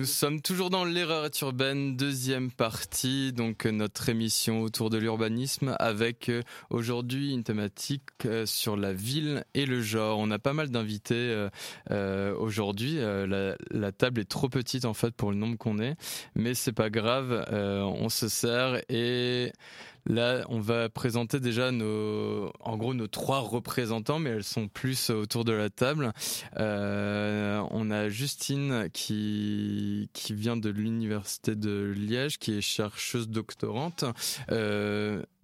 sommes toujours dans l'erreur est urbaine, deuxième partie, donc notre émission autour de l'urbanisme avec aujourd'hui une thématique sur la ville et le genre. On a pas mal d'invités aujourd'hui, la table est trop petite en fait pour le nombre qu'on est, mais c'est pas grave, on se sert et... Là, on va présenter déjà nos trois représentants, mais elles sont plus autour de la table. On a Justine qui vient de l'université de Liège, qui est chercheuse doctorante. Pardon ?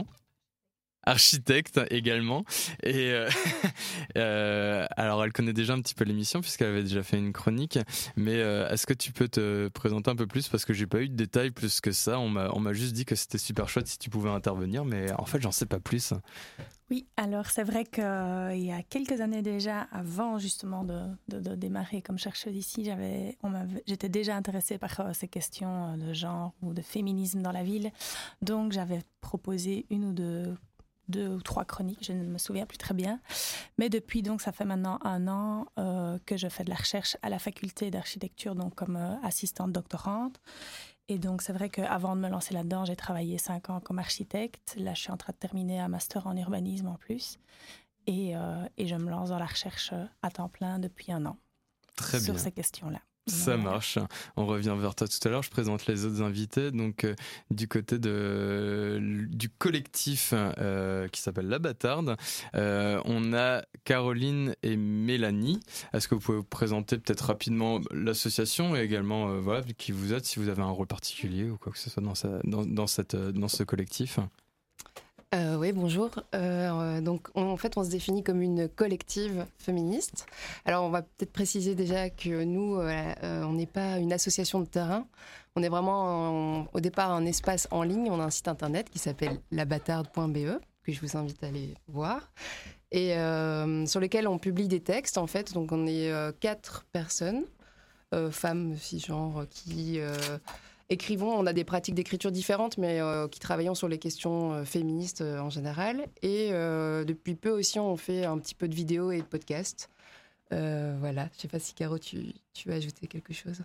Architecte également et alors elle connaît déjà un petit peu l'émission puisqu'elle avait déjà fait une chronique, mais est-ce que tu peux te présenter un peu plus parce que j'ai pas eu de détails plus que ça, on m'a juste dit que c'était super chouette si tu pouvais intervenir, mais en fait j'en sais pas plus. Oui, alors c'est vrai qu'il y a quelques années déjà, avant justement de démarrer comme chercheuse ici, j'étais déjà intéressée par ces questions de genre ou de féminisme dans la ville, donc j'avais proposé une ou deux ou trois chroniques, je ne me souviens plus très bien. Mais depuis, donc, ça fait maintenant 1 an que je fais de la recherche à la faculté d'architecture, donc comme assistante doctorante. Et donc, c'est vrai qu'avant de me lancer là-dedans, j'ai travaillé 5 ans comme architecte. Là, je suis en train de terminer un master en urbanisme en plus. Et je me lance dans la recherche à temps plein depuis 1 an. Très bien. Sur ces questions-là. Ça marche. On revient vers toi tout à l'heure. Je présente les autres invités. Donc, du côté du collectif qui s'appelle La Bâtarde, on a Caroline et Mélanie. Est-ce que vous pouvez vous présenter peut-être rapidement l'association et également qui vous êtes, si vous avez un rôle particulier ou quoi que ce soit dans ce collectif? Oui, bonjour. Donc, en fait, on se définit comme une collective féministe. Alors, on va peut-être préciser déjà que nous, on n'est pas une association de terrain. On est vraiment, au départ, un espace en ligne. On a un site internet qui s'appelle labatarde.be, que je vous invite à aller voir, et sur lequel on publie des textes, en fait. Donc, on est 4 personnes, femmes cisgenres, qui... écrivons, on a des pratiques d'écriture différentes, mais qui travaillons sur les questions féministes en général. Et depuis peu aussi, on fait un petit peu de vidéos et de podcasts. Voilà, je ne sais pas si Caro, tu veux ajouter quelque chose.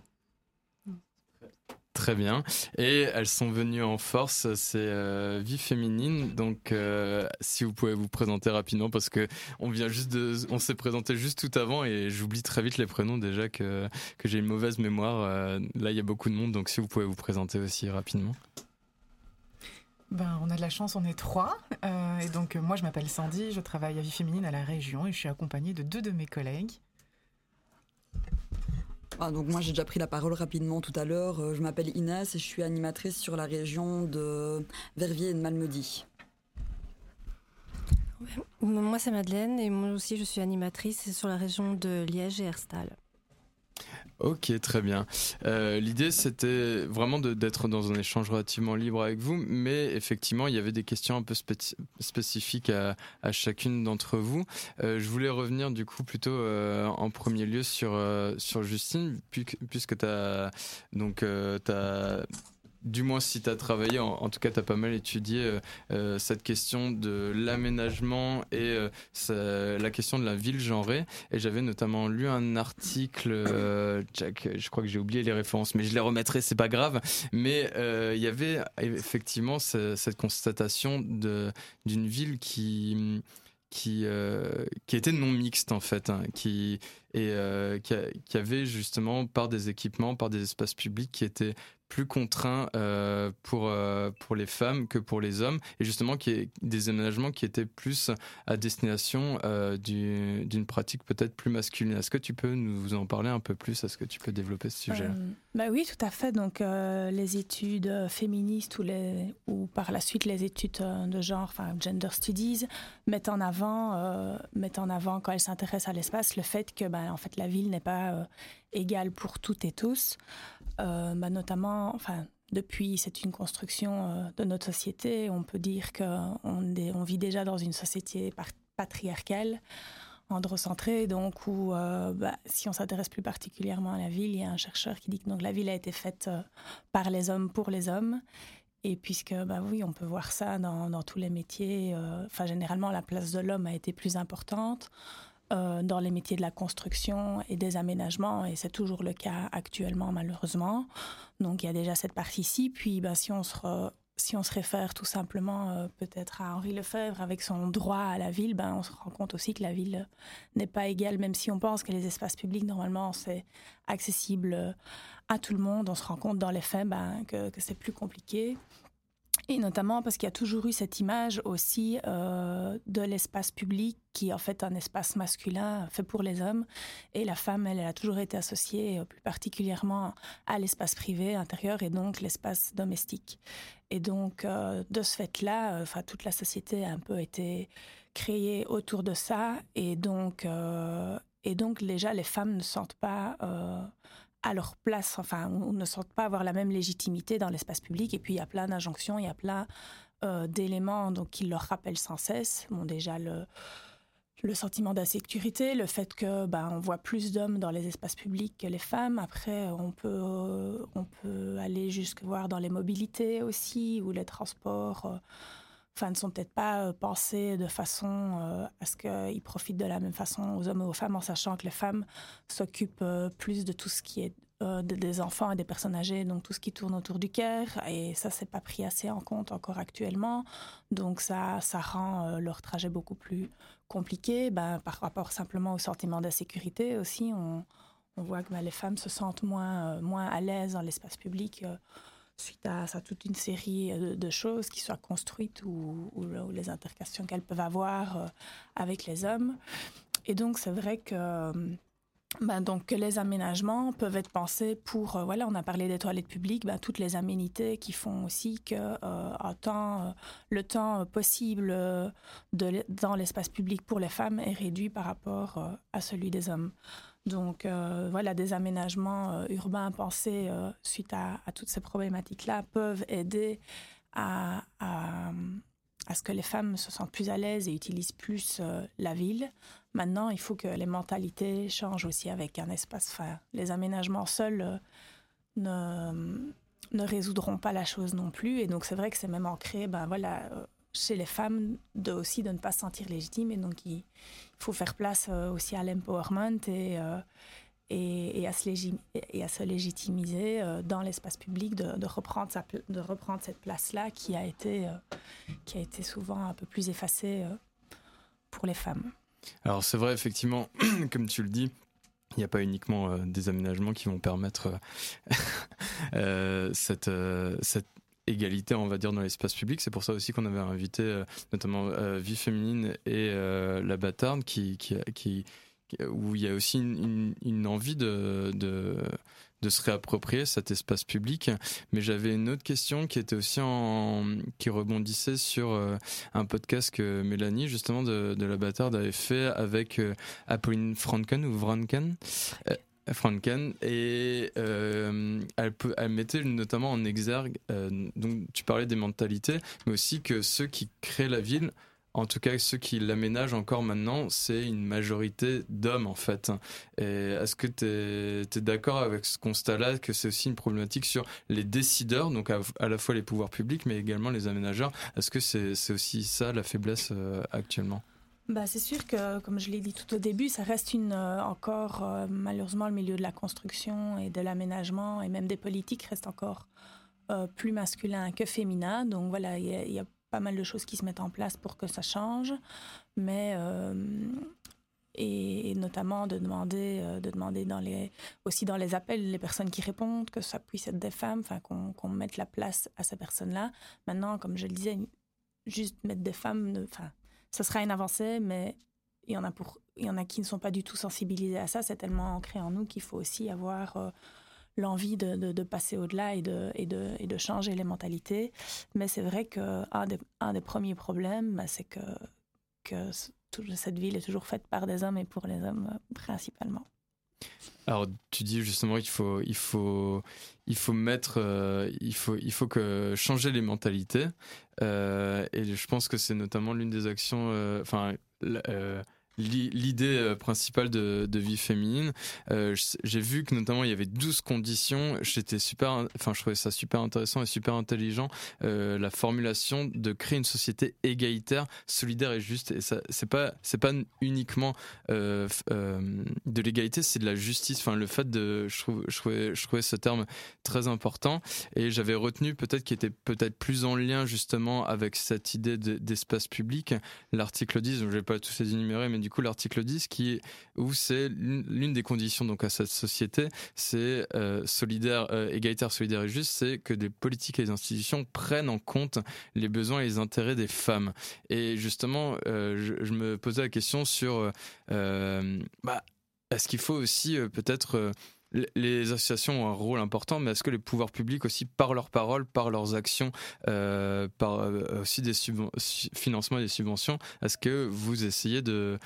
Très bien. Et elles sont venues en force, c'est Vie Féminine. Donc, si vous pouvez vous présenter rapidement, parce que on s'est présenté juste tout avant et j'oublie très vite les prénoms déjà que j'ai une mauvaise mémoire. Là, il y a beaucoup de monde, donc si vous pouvez vous présenter aussi rapidement. On a de la chance, on est 3. Et donc, moi, je m'appelle Sandy, je travaille à Vie Féminine à la région et je suis accompagnée de 2 de mes collègues. Donc moi j'ai déjà pris la parole rapidement tout à l'heure. Je m'appelle Inès et je suis animatrice sur la région de Verviers et de Malmedy. Moi c'est Madeleine et moi aussi je suis animatrice sur la région de Liège et Herstal. Ok, très bien. L'idée, c'était vraiment d'être dans un échange relativement libre avec vous, mais effectivement, il y avait des questions un peu spécifiques à chacune d'entre vous. Je voulais revenir du coup plutôt en premier lieu sur Justine, puisque t'as du moins si tu as travaillé, en tout cas tu as pas mal étudié cette question de l'aménagement et la question de la ville genrée, et j'avais notamment lu un article, je crois que j'ai oublié les références mais je les remettrai, c'est pas grave, mais il y avait effectivement cette constatation d'une ville qui était non mixte en fait, qui avait justement par des équipements, par des espaces publics qui étaient plus contraints pour les femmes que pour les hommes, et justement des aménagements qui étaient plus à destination d'une pratique peut-être plus masculine. Est-ce que tu peux nous en parler un peu plus? Est-ce que tu peux développer ce sujet-là? Oui, tout à fait. Donc les études féministes ou par la suite les études de genre, enfin gender studies, mettent en avant quand elles s'intéressent à l'espace le fait que en fait la ville n'est pas égale pour toutes et tous. Notamment, depuis, c'est une construction de notre société. On peut dire qu'on vit déjà dans une société patriarcale, androcentrée, donc où, si on s'intéresse plus particulièrement à la ville, il y a un chercheur qui dit que donc, la ville a été faite par les hommes pour les hommes. Et puisque, oui, on peut voir ça dans tous les métiers, généralement, la place de l'homme a été plus importante. dans les métiers de la construction et des aménagements, et c'est toujours le cas actuellement malheureusement. Donc il y a déjà cette partie-ci. Puis si on se réfère tout simplement peut-être à Henri Lefebvre avec son droit à la ville, on se rend compte aussi que la ville n'est pas égale, même si on pense que les espaces publics, normalement, c'est accessible à tout le monde. On se rend compte dans les faits que c'est plus compliqué. Et notamment parce qu'il y a toujours eu cette image aussi de l'espace public qui est en fait un espace masculin fait pour les hommes. Et la femme, elle a toujours été associée plus particulièrement à l'espace privé, intérieur, et donc l'espace domestique. Et donc, de ce fait-là, toute la société a un peu été créée autour de ça. Et donc déjà, les femmes ne sentent pas à leur place, ou ne sentent pas avoir la même légitimité dans l'espace public. Et puis, il y a plein d'injonctions, il y a plein d'éléments qui leur rappellent sans cesse. Bon, déjà, le sentiment d'insécurité, le fait que on voit plus d'hommes dans les espaces publics que les femmes. Après, on peut aller jusque voir dans les mobilités aussi, où les transports ne sont peut-être pas pensés de façon à ce qu'ils profitent de la même façon aux hommes et aux femmes, en sachant que les femmes s'occupent plus de tout ce qui est des enfants et des personnes âgées, donc tout ce qui tourne autour du care, et ça, c'est pas pris assez en compte encore actuellement. Donc ça rend leur trajet beaucoup plus compliqué, par rapport simplement au sentiment d'insécurité aussi. On voit que les femmes se sentent moins à l'aise dans l'espace public suite à toute une série de choses qui soient construites ou les interactions qu'elles peuvent avoir avec les hommes. Et donc, c'est vrai que que les aménagements peuvent être pensés pour, on a parlé des toilettes publiques, toutes les aménités qui font aussi que le temps possible dans l'espace public pour les femmes est réduit par rapport à celui des hommes. Donc des aménagements urbains pensés suite à toutes ces problématiques-là peuvent aider à ce que les femmes se sentent plus à l'aise et utilisent plus la ville. Maintenant, il faut que les mentalités changent aussi avec un espace. Les aménagements seuls ne résoudront pas la chose non plus. Et donc, c'est vrai que c'est même ancré chez les femmes de ne pas se sentir légitimes. Et donc, il faut faire place aussi à l'empowerment et à se légitimiser dans l'espace public, de reprendre cette place-là qui a été souvent un peu plus effacée pour les femmes. Alors c'est vrai, effectivement, comme tu le dis, il n'y a pas uniquement des aménagements qui vont permettre cette égalité, on va dire, dans l'espace public. C'est pour ça aussi qu'on avait invité notamment Vie Féminine et La Bâtarde, où il y a aussi une envie de se réapproprier cet espace public. Mais j'avais une autre question qui était aussi qui rebondissait sur un podcast que Mélanie, justement, de La Bâtarde, avait fait avec Apolline Franken ou Vranken. Franken, et elle mettait notamment en exergue, donc tu parlais des mentalités, mais aussi que ceux qui créent la ville, en tout cas ceux qui l'aménagent encore maintenant, c'est une majorité d'hommes en fait. Et est-ce que tu es d'accord avec ce constat-là, que c'est aussi une problématique sur les décideurs, donc à la fois les pouvoirs publics mais également les aménageurs? Est-ce que c'est aussi ça la faiblesse actuellement? C'est sûr que, comme je l'ai dit tout au début, ça reste encore, malheureusement, le milieu de la construction et de l'aménagement et même des politiques reste encore plus masculin que féminin. Donc voilà, il y a pas mal de choses qui se mettent en place pour que ça change, mais et notamment de demander aussi dans les appels, les personnes qui répondent, que ça puisse être des femmes, qu'on mette la place à ces personnes-là. Maintenant, comme je le disais, juste mettre des femmes, ce sera une avancée, mais il y en a qui ne sont pas du tout sensibilisés à ça. C'est tellement ancré en nous qu'il faut aussi avoir l'envie de passer au-delà et de changer les mentalités. Mais c'est vrai qu'un des premiers problèmes, c'est que cette ville est toujours faite par des hommes et pour les hommes principalement. Alors tu dis justement qu'il faut que changer les mentalités, et je pense que c'est notamment l'une des actions, l'idée principale de Vie féminine. J'ai vu que notamment il y avait 12 conditions. Je trouvais ça super intéressant et super intelligent. La formulation de créer une société égalitaire, solidaire et juste. Et ça, c'est pas uniquement de l'égalité, c'est de la justice. Enfin, le fait je trouvais ce terme très important, et j'avais retenu peut-être qui était peut-être plus en lien justement avec cette idée d'espace public, l'article 10, je vais pas tous les énumérer, mais du coup l'article 10 où c'est l'une des conditions donc à cette société, c'est égalitaire, solidaire et juste, c'est que des politiques et des institutions prennent en compte les besoins et les intérêts des femmes. Et justement, je me posais la question sur est-ce qu'il faut aussi peut-être les associations ont un rôle important, mais est-ce que les pouvoirs publics aussi, par leurs paroles, par leurs actions, par aussi des financements et des subventions, est-ce que vous essayez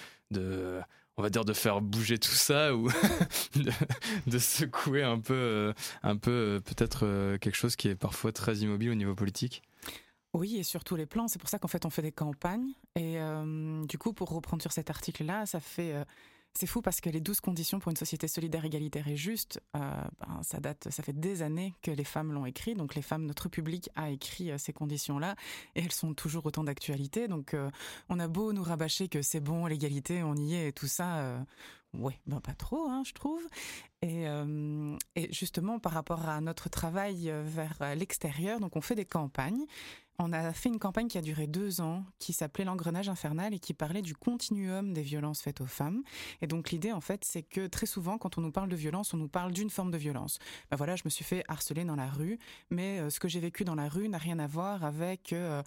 on va dire de faire bouger tout ça, ou de secouer un peu peut-être quelque chose qui est parfois très immobile au niveau politique? Oui, et sur tous les plans. C'est pour ça qu'en fait on fait des campagnes. Et du coup, pour reprendre sur cet article-là, c'est fou parce que les 12 conditions pour une société solidaire, égalitaire et juste, ça fait des années que les femmes l'ont écrit. Donc les femmes, notre public a écrit ces conditions-là, et elles sont toujours autant d'actualité. Donc on a beau nous rabâcher que c'est bon, l'égalité, on y est et tout ça. Ouais, pas trop, je trouve. Et justement, par rapport à notre travail vers l'extérieur, donc on fait des campagnes. On a fait une campagne qui a duré 2 ans, qui s'appelait l'Engrenage infernal et qui parlait du continuum des violences faites aux femmes. Et donc l'idée, en fait, c'est que très souvent, quand on nous parle de violence, on nous parle d'une forme de violence. Voilà, je me suis fait harceler dans la rue, mais ce que j'ai vécu dans la rue n'a rien à voir avec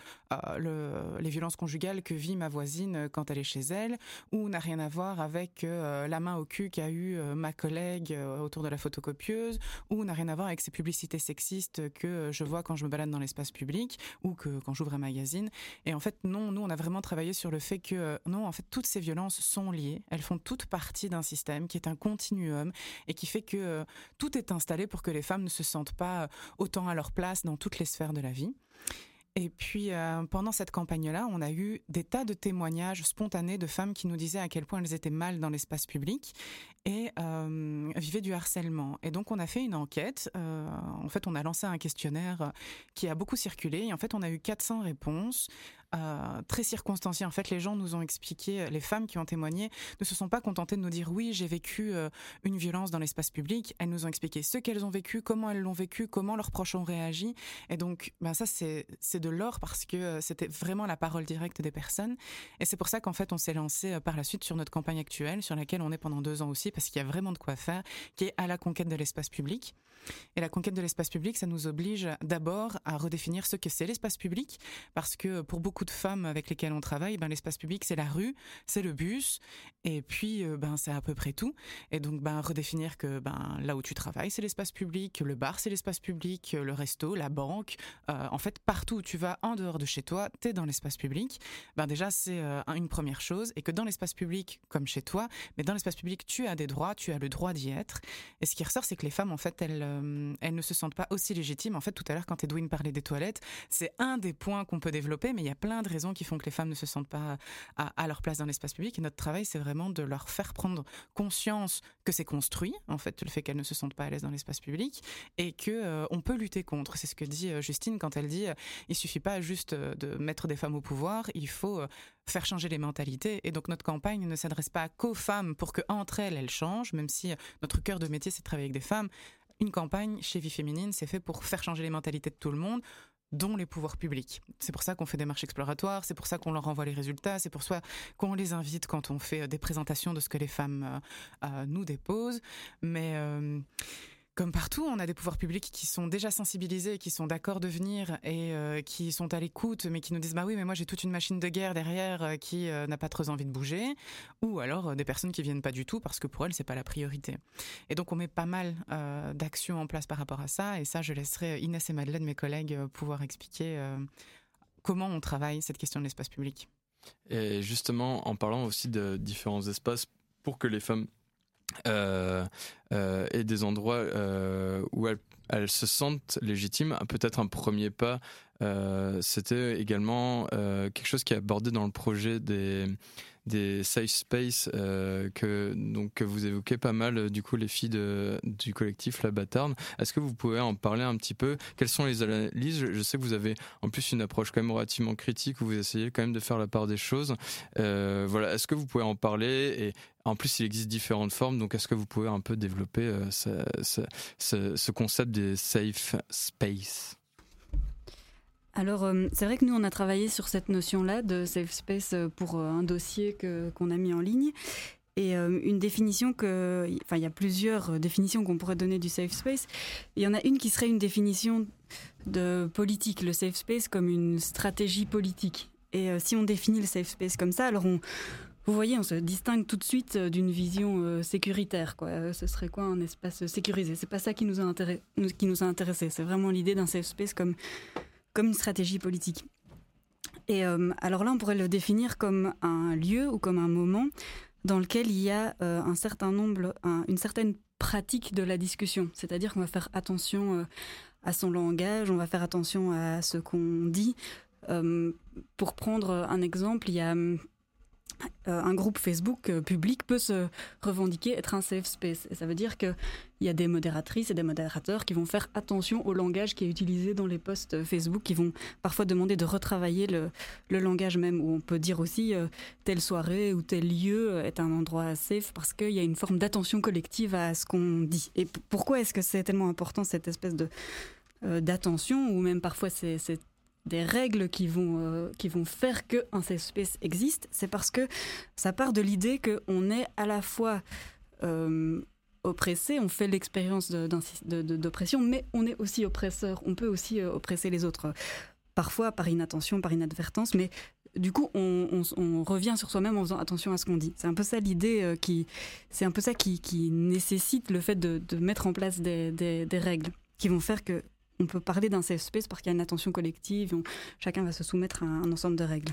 les violences conjugales que vit ma voisine quand elle est chez elle, ou n'a rien à voir avec la main au cul qu'a eu ma collègue autour de la photocopieuse, ou n'a rien à voir avec ces publicités sexistes que je vois quand je me balade dans l'espace public, ou que quand j'ouvre un magazine. Et en fait, non, nous, on a vraiment travaillé sur le fait que, non, en fait, toutes ces violences sont liées. Elles font toutes partie d'un système qui est un continuum et qui fait que tout est installé pour que les femmes ne se sentent pas autant à leur place dans toutes les sphères de la vie. Et puis, pendant cette campagne-là, on a eu des tas de témoignages spontanés de femmes qui nous disaient à quel point elles étaient mal dans l'espace public et vivaient du harcèlement. Et donc, on a fait une enquête. En fait, on a lancé un questionnaire qui a beaucoup circulé. Et en fait, on a eu 400 réponses. Très circonstanciées. En fait, les gens nous ont expliqué, les femmes qui ont témoigné ne se sont pas contentées de nous dire oui, j'ai vécu une violence dans l'espace public. Elles nous ont expliqué ce qu'elles ont vécu, comment elles l'ont vécu, comment leurs proches ont réagi. Et donc, ça, c'est de l'or parce que c'était vraiment la parole directe des personnes. Et c'est pour ça qu'en fait, on s'est lancé par la suite sur notre campagne actuelle, sur laquelle on est pendant 2 ans aussi, parce qu'il y a vraiment de quoi faire, qui est à la conquête de l'espace public. Et la conquête de l'espace public, ça nous oblige d'abord à redéfinir ce que c'est l'espace public, parce que pour beaucoup de femmes avec lesquelles on travaille, l'espace public, c'est la rue, c'est le bus, et puis c'est à peu près tout. Et donc redéfinir que là où tu travailles, c'est l'espace public, le bar, c'est l'espace public, le resto, la banque, en fait partout où tu vas en dehors de chez toi, t'es dans l'espace public. Déjà c'est une première chose, et que dans l'espace public, comme chez toi, mais dans l'espace public, tu as des droits, tu as le droit d'y être. Et ce qui ressort, c'est que les femmes, en fait, elles ne se sentent pas aussi légitimes. En fait, tout à l'heure, quand Edwin parlait des toilettes, c'est un des points qu'on peut développer, mais il y a plein de raisons qui font que les femmes ne se sentent pas à leur place dans l'espace public. Et notre travail, c'est vraiment de leur faire prendre conscience que c'est construit, en fait, le fait qu'elles ne se sentent pas à l'aise dans l'espace public, et que on peut lutter contre. C'est ce que dit Justine quand elle dit il suffit pas juste de mettre des femmes au pouvoir, il faut faire changer les mentalités. Et donc notre campagne ne s'adresse pas qu'aux femmes pour qu'entre elles changent, même si notre cœur de métier, c'est de travailler avec des femmes. Une campagne chez Vie féminine, c'est fait pour faire changer les mentalités de tout le monde, dont les pouvoirs publics. C'est pour ça qu'on fait des marches exploratoires, c'est pour ça qu'on leur envoie les résultats, c'est pour ça qu'on les invite quand on fait des présentations de ce que les femmes nous déposent. Mais comme partout, on a des pouvoirs publics qui sont déjà sensibilisés, qui sont d'accord de venir et qui sont à l'écoute, mais qui nous disent oui, mais moi j'ai toute une machine de guerre derrière qui n'a pas trop envie de bouger, ou alors des personnes qui viennent pas du tout parce que pour elles c'est pas la priorité. Et donc on met pas mal d'actions en place par rapport à ça, et ça je laisserai Inès et Madeleine, mes collègues, pouvoir expliquer comment on travaille cette question de l'espace public. Et justement, en parlant aussi de différents espaces pour que les femmes et des endroits où elles elles se sentent légitimes. Peut-être un premier pas, c'était également quelque chose qui est abordé dans le projet des safe space que vous évoquez pas mal, du coup, les filles du collectif La Bâtarde. Est-ce que vous pouvez en parler un petit peu? Quelles sont les analyses? Je sais que vous avez en plus une approche quand même relativement critique, où vous essayez quand même de faire la part des choses. Voilà, est-ce que vous pouvez en parler? Et en plus, il existe différentes formes, donc est-ce que vous pouvez un peu développer ce concept des safe space? Alors, c'est vrai que nous, on a travaillé sur cette notion-là de safe space pour un dossier qu'on a mis en ligne. Et une définition il y a plusieurs définitions qu'on pourrait donner du safe space. Il y en a une qui serait une définition de politique, le safe space comme une stratégie politique. Et si on définit le safe space comme ça, alors vous voyez, on se distingue tout de suite d'une vision sécuritaire, quoi. Ce serait quoi un espace sécurisé? C'est pas ça qui nous a intéressé. C'est vraiment l'idée d'un safe space comme une stratégie politique. Et alors là, on pourrait le définir comme un lieu ou comme un moment dans lequel il y a une certaine pratique de la discussion. C'est-à-dire qu'on va faire attention à son langage, on va faire attention à ce qu'on dit. Pour prendre un exemple, il y a un groupe Facebook public peut se revendiquer être un safe space. Et ça veut dire qu'il y a des modératrices et des modérateurs qui vont faire attention au langage qui est utilisé dans les posts Facebook, qui vont parfois demander de retravailler le langage même, où on peut dire aussi telle soirée ou tel lieu est un endroit safe, parce qu'il y a une forme d'attention collective à ce qu'on dit. Et pourquoi est-ce que c'est tellement important, cette espèce d'attention, ou même parfois c'est des règles qui vont faire qu'un safe space existe? C'est parce que ça part de l'idée qu'on est à la fois oppressé, on fait l'expérience d'oppression, mais on est aussi oppresseur, on peut aussi oppresser les autres, parfois par inattention, par inadvertance, mais du coup on revient sur soi-même en faisant attention à ce qu'on dit. C'est un peu ça l'idée, c'est un peu ça qui nécessite le fait de mettre en place des règles qui vont faire que on peut parler d'un safe space parce qu'il y a une attention collective, chacun va se soumettre à un ensemble de règles.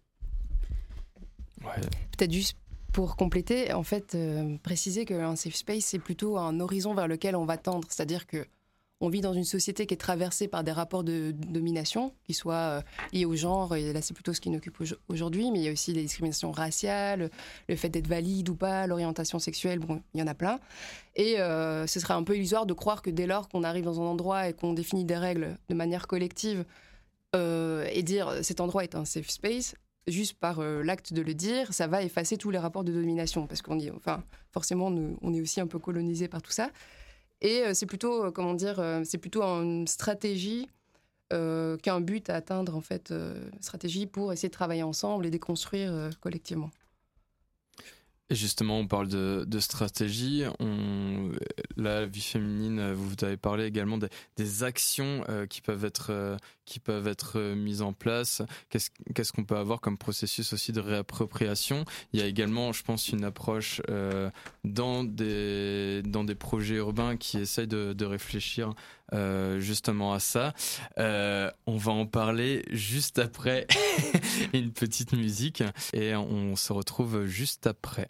Ouais. Peut-être juste pour compléter, en fait, préciser qu'un safe space, c'est plutôt un horizon vers lequel on va tendre. C'est-à-dire qu'on vit dans une société qui est traversée par des rapports de domination, qui soient liés au genre, et là c'est plutôt ce qui nous occupe aujourd'hui, mais il y a aussi les discriminations raciales, le fait d'être valide ou pas, l'orientation sexuelle, bon, il y en a plein. Et ce serait un peu illusoire de croire que dès lors qu'on arrive dans un endroit et qu'on définit des règles de manière collective, et dire cet endroit est un safe space, juste par l'acte de le dire, ça va effacer tous les rapports de domination, parce forcément, on est aussi un peu colonisé par tout ça. Et c'est plutôt, c'est plutôt une stratégie qu'un but à atteindre, en fait, stratégie pour essayer de travailler ensemble et déconstruire collectivement. Et justement, on parle de stratégie. La vie féminine, vous avez parlé également des actions qui peuvent être mises en place. Qu'est-ce qu'on peut avoir comme processus aussi de réappropriation? Il y a également, je pense, une approche dans des projets urbains qui essayent de réfléchir justement à ça. On va en parler juste après une petite musique et on se retrouve juste après.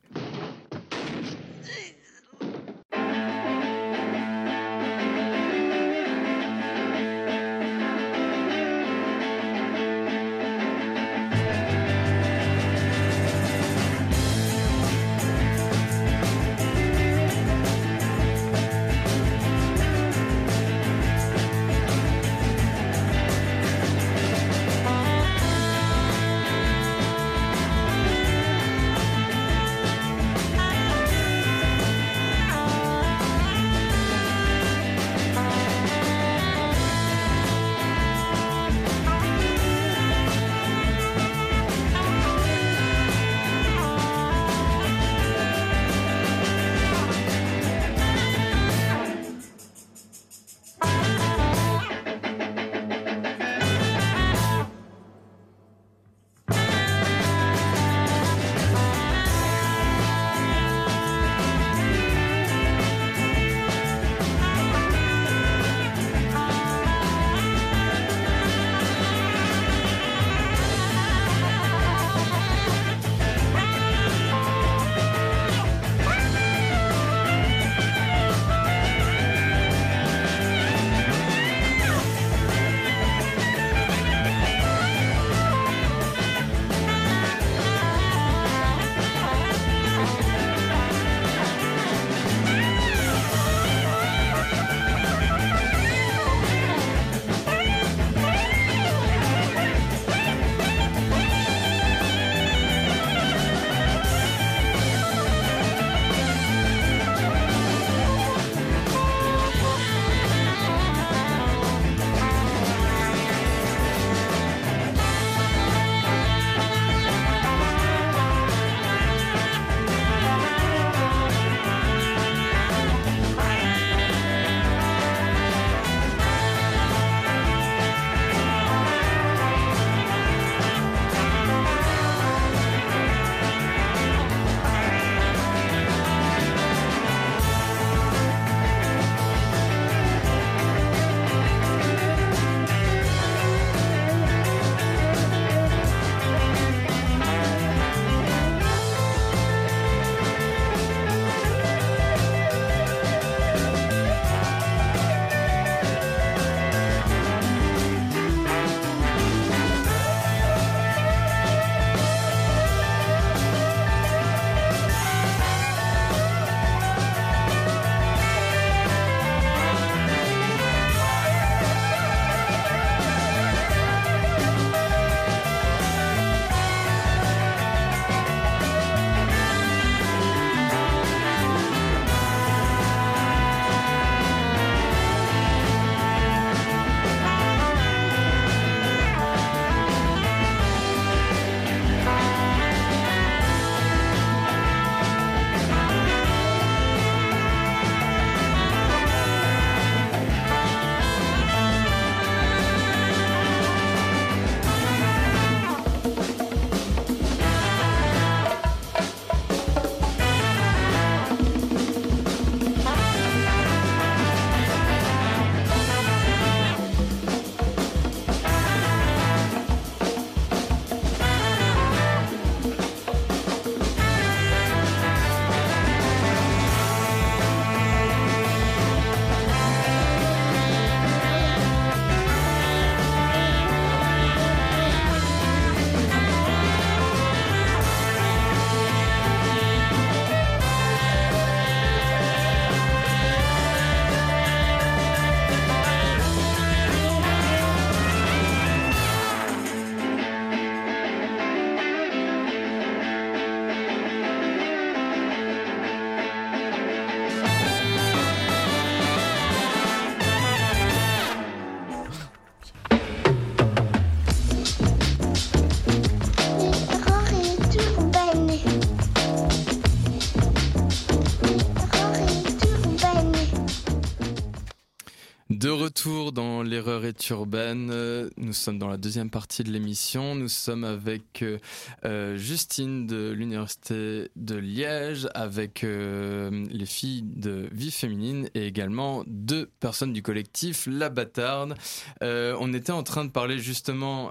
Éclaireur est urbaine. Nous sommes dans la deuxième partie de l'émission. Nous sommes avec Justine de l'Université de Liège, avec les filles de Vie Féminine et également 2 personnes du collectif La Bâtarde. On était en train de parler justement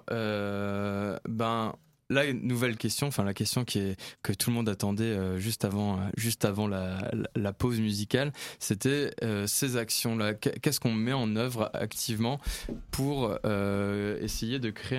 la nouvelle question, enfin la question que tout le monde attendait juste avant la pause musicale, c'était ces actions-là. Qu'est-ce qu'on met en œuvre activement pour essayer de créer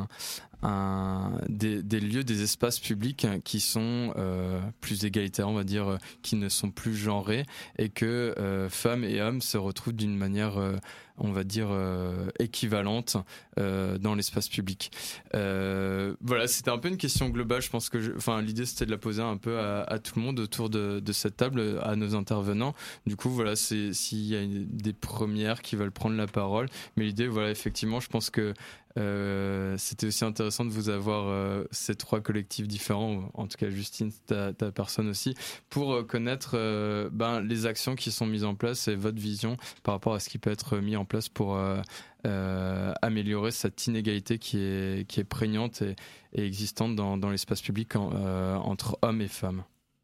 des lieux, des espaces publics qui sont plus égalitaires, on va dire, qui ne sont plus genrés, et que femmes et hommes se retrouvent d'une manière on va dire équivalente dans l'espace public. Voilà, c'était un peu une question globale. Je pense que l'idée c'était de la poser un peu à tout le monde autour de cette table, à nos intervenants. Du coup, voilà, c'est s'il y a des premières qui veulent prendre la parole. Mais l'idée, voilà, effectivement, je pense que c'était aussi intéressant de vous avoir ces 3 collectifs différents, en tout cas Justine, ta personne aussi, pour connaître les actions qui sont mises en place et votre vision par rapport à ce qui peut être mis en place pour améliorer cette inégalité qui est prégnante et existante dans l'espace public entre hommes et femmes.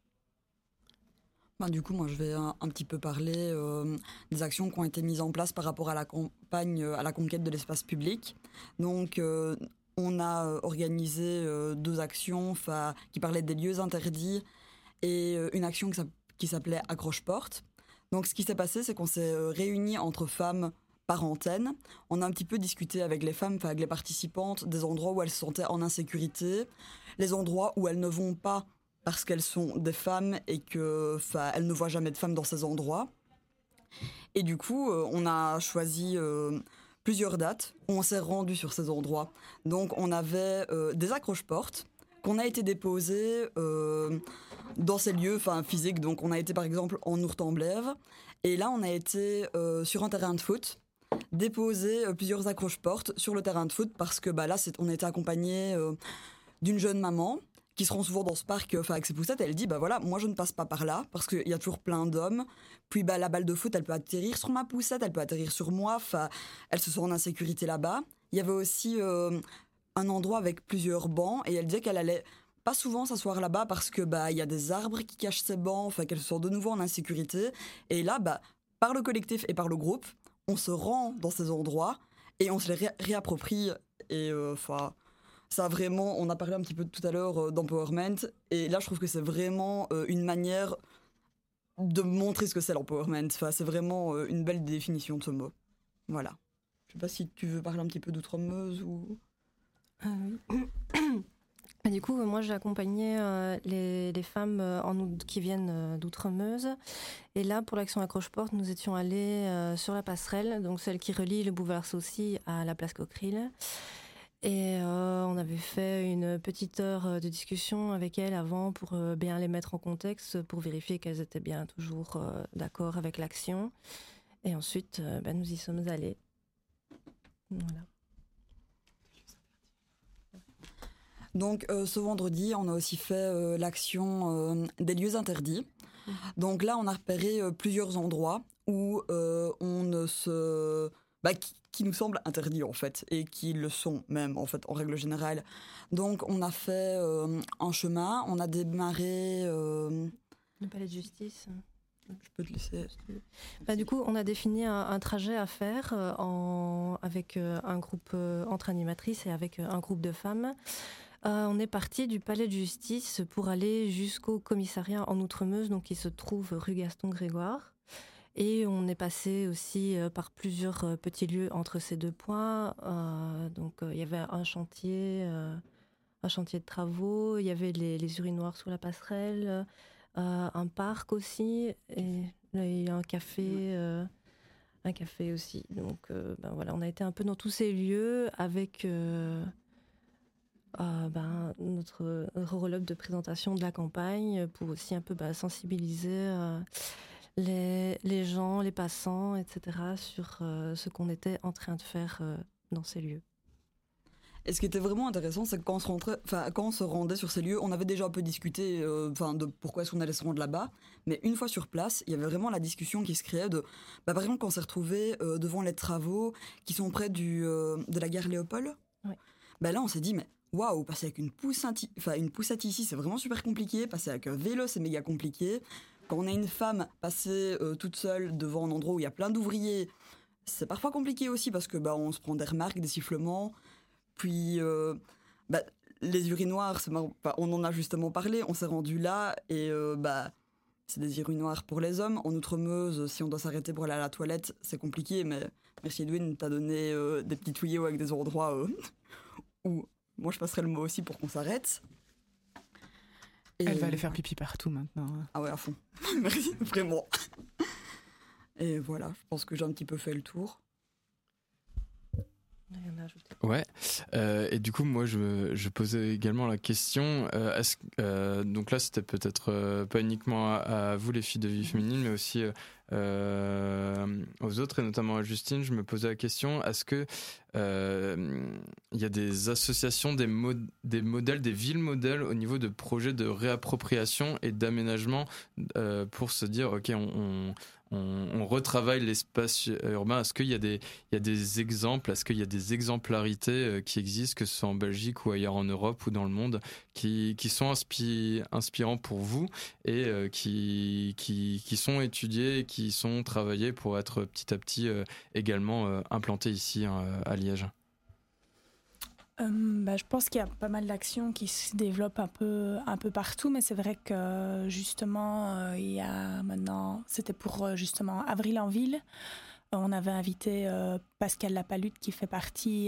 Du coup, moi, je vais un petit peu parler des actions qui ont été mises en place par rapport à la campagne à la conquête de l'espace public. Donc, on a organisé 2 actions qui parlaient des lieux interdits et une action qui s'appelait Accroche-Porte. Donc, ce qui s'est passé, c'est qu'on s'est réunis entre femmes par antenne. On a un petit peu discuté avec les femmes, avec les participantes, des endroits où elles se sentaient en insécurité, les endroits où elles ne vont pas parce qu'elles sont des femmes et qu'elles ne voient jamais de femmes dans ces endroits. Et du coup, on a choisi plusieurs dates où on s'est rendu sur ces endroits. Donc, on avait des accroche-portes qu'on a été déposées dans ces lieux physiques. Donc, on a été par exemple en Nourtambléve. Et là, on a été sur un terrain de foot, déposer plusieurs accroche-portes sur le terrain de foot parce que là, on a été accompagné d'une jeune maman qui se rend souvent dans ce parc avec ses poussettes. Elle dit voilà, moi je ne passe pas par là parce qu'il y a toujours plein d'hommes. Puis la balle de foot, elle peut atterrir sur ma poussette, elle peut atterrir sur moi. Elle se sent en insécurité là-bas. Il y avait aussi un endroit avec plusieurs bancs et elle disait qu'elle allait pas souvent s'asseoir là-bas parce que il y a des arbres qui cachent ces bancs, qu'elle se sent de nouveau en insécurité. Et là, par le collectif et par le groupe, on se rend dans ces endroits et on se les réapproprie. Et ça vraiment, on a parlé un petit peu tout à l'heure d'empowerment, et là je trouve que c'est vraiment une manière de montrer ce que c'est l'empowerment. C'est vraiment une belle définition de ce mot. Voilà. Je sais pas si tu veux parler un petit peu d'Outremeuse ou... Oui. Du coup, moi j'ai accompagné les femmes qui viennent d'Outremeuse. Et là, pour l'action Accroche-Porte, nous étions allés sur la passerelle, donc celle qui relie le boulevard Saucy à la place Cockerill. Et on avait fait une petite heure de discussion avec elles avant pour bien les mettre en contexte, pour vérifier qu'elles étaient bien toujours d'accord avec l'action. Et ensuite, nous y sommes allés. Voilà. Donc ce vendredi, on a aussi fait l'action des lieux interdits. Donc là, on a repéré plusieurs endroits où on ne se... qui nous semblent interdits en fait, et qui le sont même en fait en règle générale. Donc on a fait un chemin, on a démarré... Le palais de justice. Je peux te laisser... Du coup, on a défini un trajet à faire avec un groupe entre animatrices et avec un groupe de femmes. On est parti du palais de justice pour aller jusqu'au commissariat en Outremeuse, donc qui se trouve rue Gaston-Grégoire. Et on est passé aussi par plusieurs petits lieux entre ces 2 points. Donc il y avait un chantier de travaux, il y avait les urinoirs sous la passerelle, un parc aussi, et là, il y a un café aussi. Donc voilà, on a été un peu dans tous ces lieux avec notre enveloppe de présentation de la campagne pour aussi un peu sensibiliser les gens, les passants, etc. sur ce qu'on était en train de faire dans ces lieux. Et ce qui était vraiment intéressant, c'est que quand on se rendait sur ces lieux, on avait déjà un peu discuté de pourquoi est-ce qu'on allait se rendre là-bas. Mais une fois sur place, il y avait vraiment la discussion qui se créait de... par exemple, quand on s'est retrouvés devant les travaux qui sont près de la gare Léopold, là, on s'est dit, mais waouh, passer avec une poussette ici, c'est vraiment super compliqué. Passer avec un vélo, c'est méga compliqué. Quand on a une femme passer toute seule devant un endroit où il y a plein d'ouvriers, c'est parfois compliqué aussi parce que on se prend des remarques, des sifflements. Puis les urinoirs, on en a justement parlé, on s'est rendu là et c'est des urinoirs pour les hommes. En Outre-Meuse, si on doit s'arrêter pour aller à la toilette, c'est compliqué, mais merci Edwin, t'as donné des petits tuyaux avec des endroits où moi je passerai le mot aussi pour qu'on s'arrête. Et elle va aller faire pipi partout maintenant. Ah ouais, à fond. Merci, vraiment. Et voilà, je pense que j'ai un petit peu fait le tour. Rien à ajouter. Ouais, et du coup, moi, je posais également la question, donc là, c'était peut-être pas uniquement à vous, les filles de Vie Féminine, mais aussi aux autres, et notamment à Justine, je me posais la question, est-ce que il y a des associations, des modèles, des villes modèles au niveau de projets de réappropriation et d'aménagement pour se dire, ok, on retravaille l'espace urbain. Est-ce qu'il y a des exemples, est-ce qu'il y a des exemplarités qui existent, que ce soit en Belgique ou ailleurs en Europe ou dans le monde, qui sont inspirants pour vous et qui sont étudiés et qui sont travaillés pour être petit à petit également implantés ici à Liège? Je pense qu'il y a pas mal d'actions qui se développent un peu partout, mais c'est vrai que justement, il y a maintenant, c'était pour justement Avril en ville. On avait invité Pascal Lapalute qui fait partie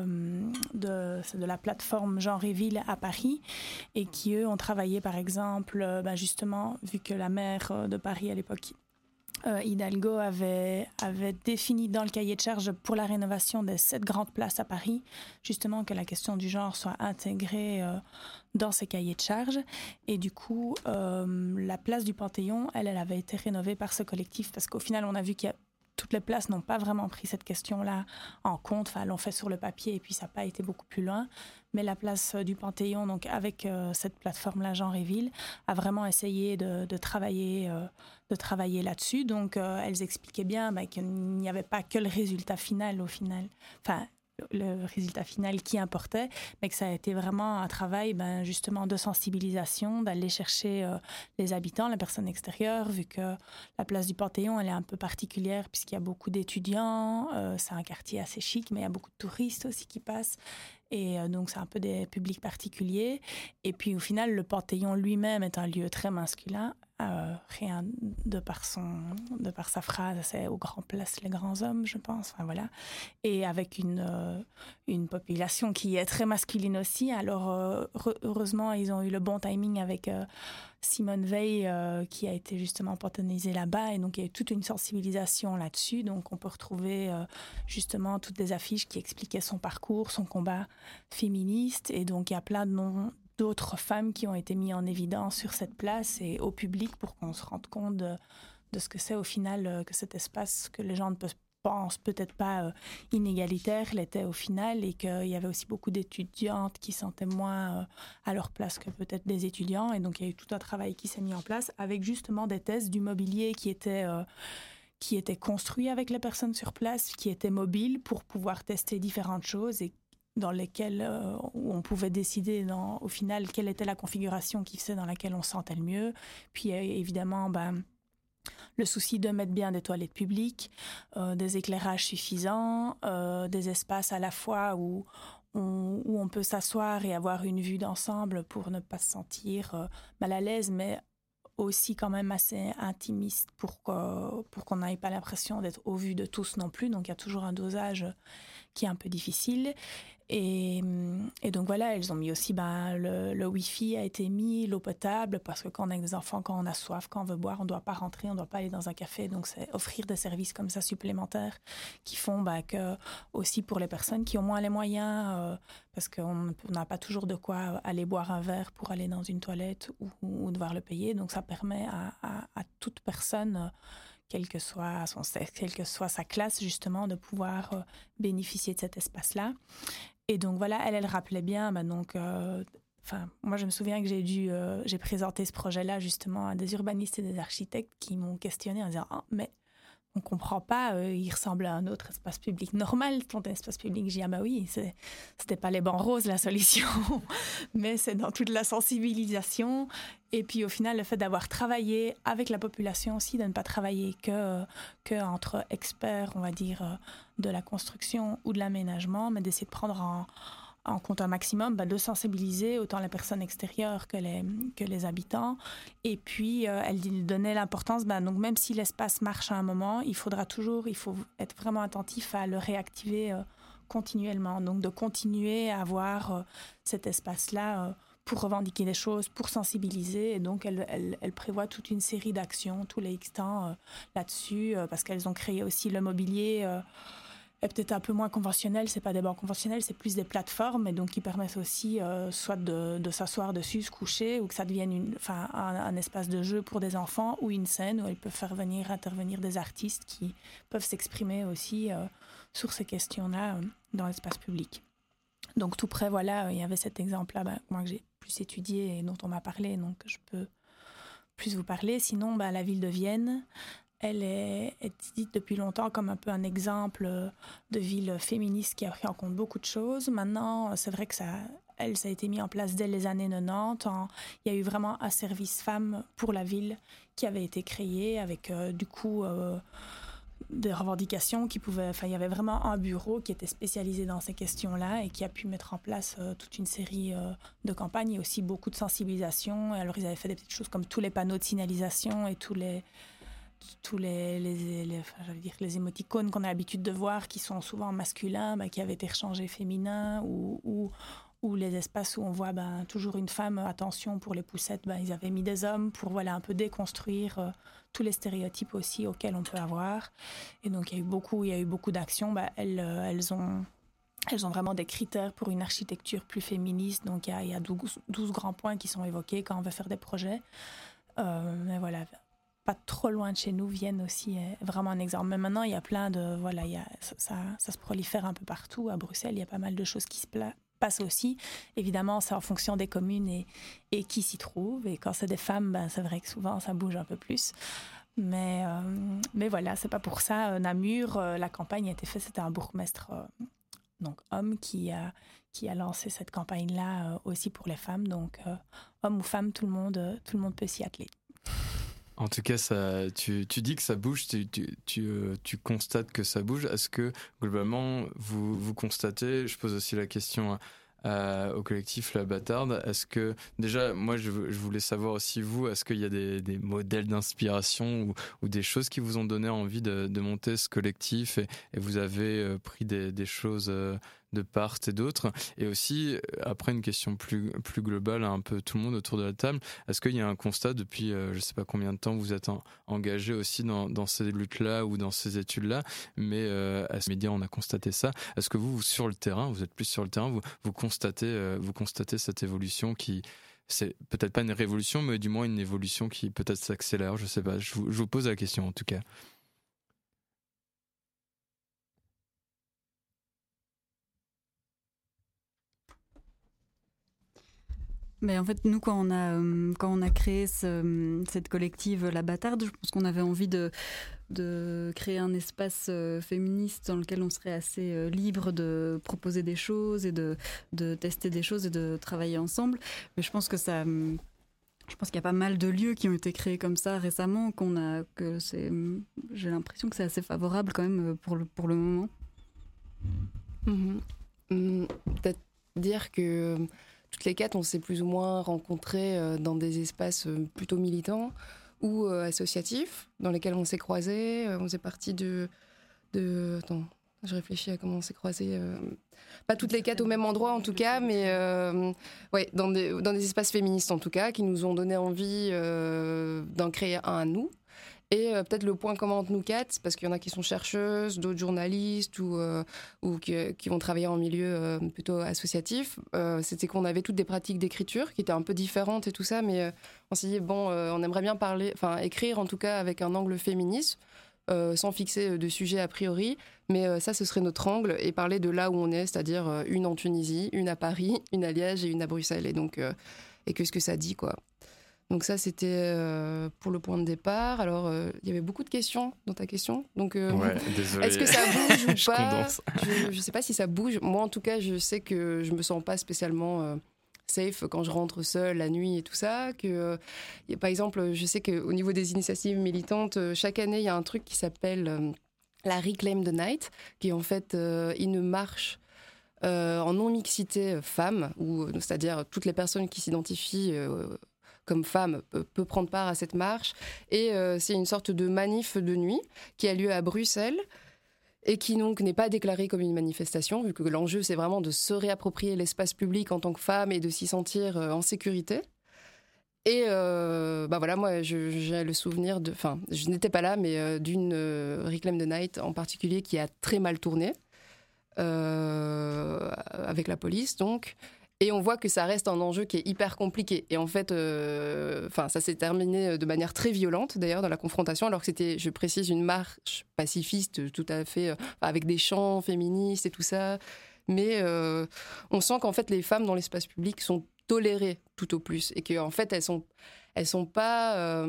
de la plateforme Genre et Ville à Paris et qui, eux, ont travaillé par exemple, justement, vu que la maire de Paris à l'époque, Hidalgo avait défini dans le cahier de charge pour la rénovation des 7 grandes places à Paris, justement que la question du genre soit intégrée dans ces cahiers de charge. Et du coup, la place du Panthéon, elle avait été rénovée par ce collectif parce qu'au final, on a vu qu'il y a toutes les places n'ont pas vraiment pris cette question-là en compte. Enfin, l'ont fait sur le papier et puis ça n'a pas été beaucoup plus loin. Mais la place du Panthéon, donc avec cette plateforme-là, Genre et Ville, a vraiment essayé de travailler là-dessus. Donc, elles expliquaient bien qu'il n'y avait pas que le résultat final au final. Enfin, le résultat final qui importait, mais que ça a été vraiment un travail justement de sensibilisation, d'aller chercher les habitants, les personnes extérieures, vu que la place du Panthéon, elle est un peu particulière puisqu'il y a beaucoup d'étudiants, c'est un quartier assez chic, mais il y a beaucoup de touristes aussi qui passent. Et donc, c'est un peu des publics particuliers. Et puis, au final, le Panthéon lui-même est un lieu très masculin. Rien de par sa phrase, c'est aux grandes places les grands hommes, je pense. Enfin, voilà. Et avec une population qui est très masculine aussi. Alors, heureusement, ils ont eu le bon timing avec Simone Veil, qui a été justement panthéonisée là-bas. Et donc, il y a eu toute une sensibilisation là-dessus. Donc, on peut retrouver justement toutes des affiches qui expliquaient son parcours, son combat féministe. Et donc, il y a plein de noms d'autres femmes qui ont été mises en évidence sur cette place et au public pour qu'on se rende compte de ce que c'est au final, que cet espace que les gens ne pensent peut-être pas inégalitaire l'était au final, et qu'il y avait aussi beaucoup d'étudiantes qui sentaient moins à leur place que peut-être des étudiants. Et donc il y a eu tout un travail qui s'est mis en place avec justement des tests du mobilier qui étaient construits avec les personnes sur place, qui étaient mobiles pour pouvoir tester différentes choses et dans lesquelles où on pouvait décider au final quelle était la configuration qui faisait dans laquelle on se sentait le mieux. Puis évidemment, le souci de mettre bien des toilettes publiques, des éclairages suffisants, des espaces à la fois où on peut s'asseoir et avoir une vue d'ensemble pour ne pas se sentir mal à l'aise, mais aussi quand même assez intimiste pour qu'on n'ait pas l'impression d'être au vu de tous non plus. Donc il y a toujours un dosage qui est un peu difficile. Et donc voilà, elles ont mis aussi le Wi-Fi a été mis, l'eau potable, parce que quand on a des enfants, quand on a soif, quand on veut boire, on ne doit pas rentrer, on ne doit pas aller dans un café. Donc c'est offrir des services comme ça supplémentaires qui font que aussi pour les personnes qui ont moins les moyens, parce qu'on n'a pas toujours de quoi aller boire un verre pour aller dans une toilette ou devoir le payer. Donc ça permet à toute personne, quel que soit son sexe, quelle que soit sa classe, justement, de pouvoir bénéficier de cet espace-là. Et donc voilà, elle rappelait bien, moi, je me souviens que j'ai présenté ce projet-là justement à des urbanistes et des architectes qui m'ont questionné en disant « mais on comprend pas, il ressemble à un autre espace public normal, ton espace public. » J'ai dit « ah bah oui, c'était pas les bancs roses la solution, mais c'est dans toute la sensibilisation. » Et puis au final, le fait d'avoir travaillé avec la population aussi, de ne pas travailler que entre experts, on va dire, de la construction ou de l'aménagement, mais d'essayer de prendre en compte un maximum, de sensibiliser autant les personnes extérieures que les habitants. Et puis, elle donnait l'importance, donc même si l'espace marche à un moment, il faut être vraiment attentif à le réactiver continuellement. Donc, de continuer à avoir cet espace-là pour revendiquer des choses, pour sensibiliser. Et donc, elle prévoit toute une série d'actions tous les X temps là-dessus, parce qu'elles ont créé aussi le mobilier est peut-être un peu moins conventionnel, c'est pas des bancs conventionnels, c'est plus des plateformes, et donc qui permettent aussi soit de s'asseoir dessus, se coucher, ou que ça devienne un espace de jeu pour des enfants, ou une scène où ils peuvent faire intervenir des artistes qui peuvent s'exprimer aussi sur ces questions-là dans l'espace public. Donc tout près, voilà, il y avait cet exemple-là, moi que j'ai plus étudié et dont on m'a parlé, donc je peux plus vous parler. Sinon, la ville de Vienne, elle est dite depuis longtemps comme un peu un exemple de ville féministe qui a pris en compte beaucoup de choses. Maintenant, c'est vrai que ça a été mis en place dès les années 90. Il y a eu vraiment un service femmes pour la ville qui avait été créé avec des revendications il y avait vraiment un bureau qui était spécialisé dans ces questions-là et qui a pu mettre en place toute une série de campagnes et aussi beaucoup de sensibilisation. Alors, ils avaient fait des petites choses comme tous les panneaux de signalisation et tous les émoticônes qu'on a l'habitude de voir qui sont souvent masculins, qui avaient été rechangés féminins, ou les espaces où on voit toujours une femme, attention pour les poussettes, ils avaient mis des hommes pour un peu déconstruire tous les stéréotypes aussi auxquels on peut avoir. Et donc il y a eu beaucoup d'actions. Elles ont vraiment des critères pour une architecture plus féministe. Donc il y a 12 grands points qui sont évoqués quand on veut faire des projets. Mais voilà, pas trop loin de chez nous, Vienne aussi est vraiment un exemple. Mais maintenant, il y a plein de... ça se prolifère un peu partout. À Bruxelles, il y a pas mal de choses qui se passent aussi. Évidemment, c'est en fonction des communes et qui s'y trouve. Et quand c'est des femmes, c'est vrai que souvent, ça bouge un peu plus. Mais voilà, c'est pas pour ça. Namur, la campagne a été faite, c'était un bourgmestre donc homme qui a lancé cette campagne-là aussi pour les femmes. Donc, homme ou femme, tout le monde peut s'y atteler. En tout cas, tu dis que ça bouge, tu constates que ça bouge. Est-ce que, globalement, vous constatez, je pose aussi la question au collectif La Bâtarde, est-ce que, déjà, moi, je voulais savoir aussi, vous, est-ce qu'il y a des modèles d'inspiration ou des choses qui vous ont donné envie de monter ce collectif et vous avez pris des choses de part et d'autre? Et aussi, après, une question plus globale à un peu tout le monde autour de la table, est-ce qu'il y a un constat depuis je sais pas combien de temps vous êtes engagé aussi dans ces luttes-là ou dans ces études-là, mais à ce média on a constaté ça. Est-ce que vous sur le terrain, vous êtes plus sur le terrain, vous constatez cette évolution qui, c'est peut-être pas une révolution, mais du moins une évolution qui peut-être s'accélère, je sais pas, je vous pose la question en tout cas. Mais en fait, nous, quand on a créé cette collective La Bâtarde, je pense qu'on avait envie de créer un espace féministe dans lequel on serait assez libre de proposer des choses et de tester des choses et de travailler ensemble. Mais je pense qu'il y a pas mal de lieux qui ont été créés comme ça récemment, j'ai l'impression que c'est assez favorable quand même pour le moment. Peut-être dire que toutes les quatre, on s'est plus ou moins rencontrés dans des espaces plutôt militants ou associatifs, dans lesquels on s'est croisés. On faisait partie Attends, je réfléchis à comment on s'est croisés. Pas toutes les quatre au même endroit, en tout cas, mais dans des espaces féministes, en tout cas, qui nous ont donné envie d'en créer un à nous. Et peut-être le point commun entre nous quatre, parce qu'il y en a qui sont chercheuses, d'autres journalistes ou qui vont travailler en milieu plutôt associatif, c'était qu'on avait toutes des pratiques d'écriture qui étaient un peu différentes et tout ça, mais on s'est dit, on aimerait bien écrire en tout cas avec un angle féministe, sans fixer de sujet a priori, mais ça, ce serait notre angle, et parler de là où on est, c'est-à-dire une en Tunisie, une à Paris, une à Liège et une à Bruxelles, et donc et qu'est-ce que ça dit, quoi. Donc ça, c'était pour le point de départ. Alors, il y avait beaucoup de questions dans ta question. Donc, ouais, désolé. est-ce que ça bouge ou pas? Condense. Je ne sais pas si ça bouge. Moi, en tout cas, je sais que je me sens pas spécialement safe quand je rentre seule la nuit et tout ça. Par exemple, je sais qu'au niveau des initiatives militantes, chaque année, il y a un truc qui s'appelle la Reclaim the Night, qui est en fait une marche en non-mixité femmes, c'est-à-dire toutes les personnes qui s'identifient comme femme peut prendre part à cette marche. Et c'est une sorte de manif de nuit qui a lieu à Bruxelles et qui donc n'est pas déclarée comme une manifestation, vu que l'enjeu c'est vraiment de se réapproprier l'espace public en tant que femme et de s'y sentir en sécurité. Et voilà, moi j'ai le souvenir je n'étais pas là, mais d'une Reclaim the Night en particulier qui a très mal tourné avec la police donc. Et on voit que ça reste un enjeu qui est hyper compliqué. Et en fait, ça s'est terminé de manière très violente, d'ailleurs, dans la confrontation, alors que c'était, je précise, une marche pacifiste, tout à fait, avec des chants féministes et tout ça. Mais on sent qu'en fait, les femmes dans l'espace public sont tolérées tout au plus. Et qu'en fait, elles sont pas...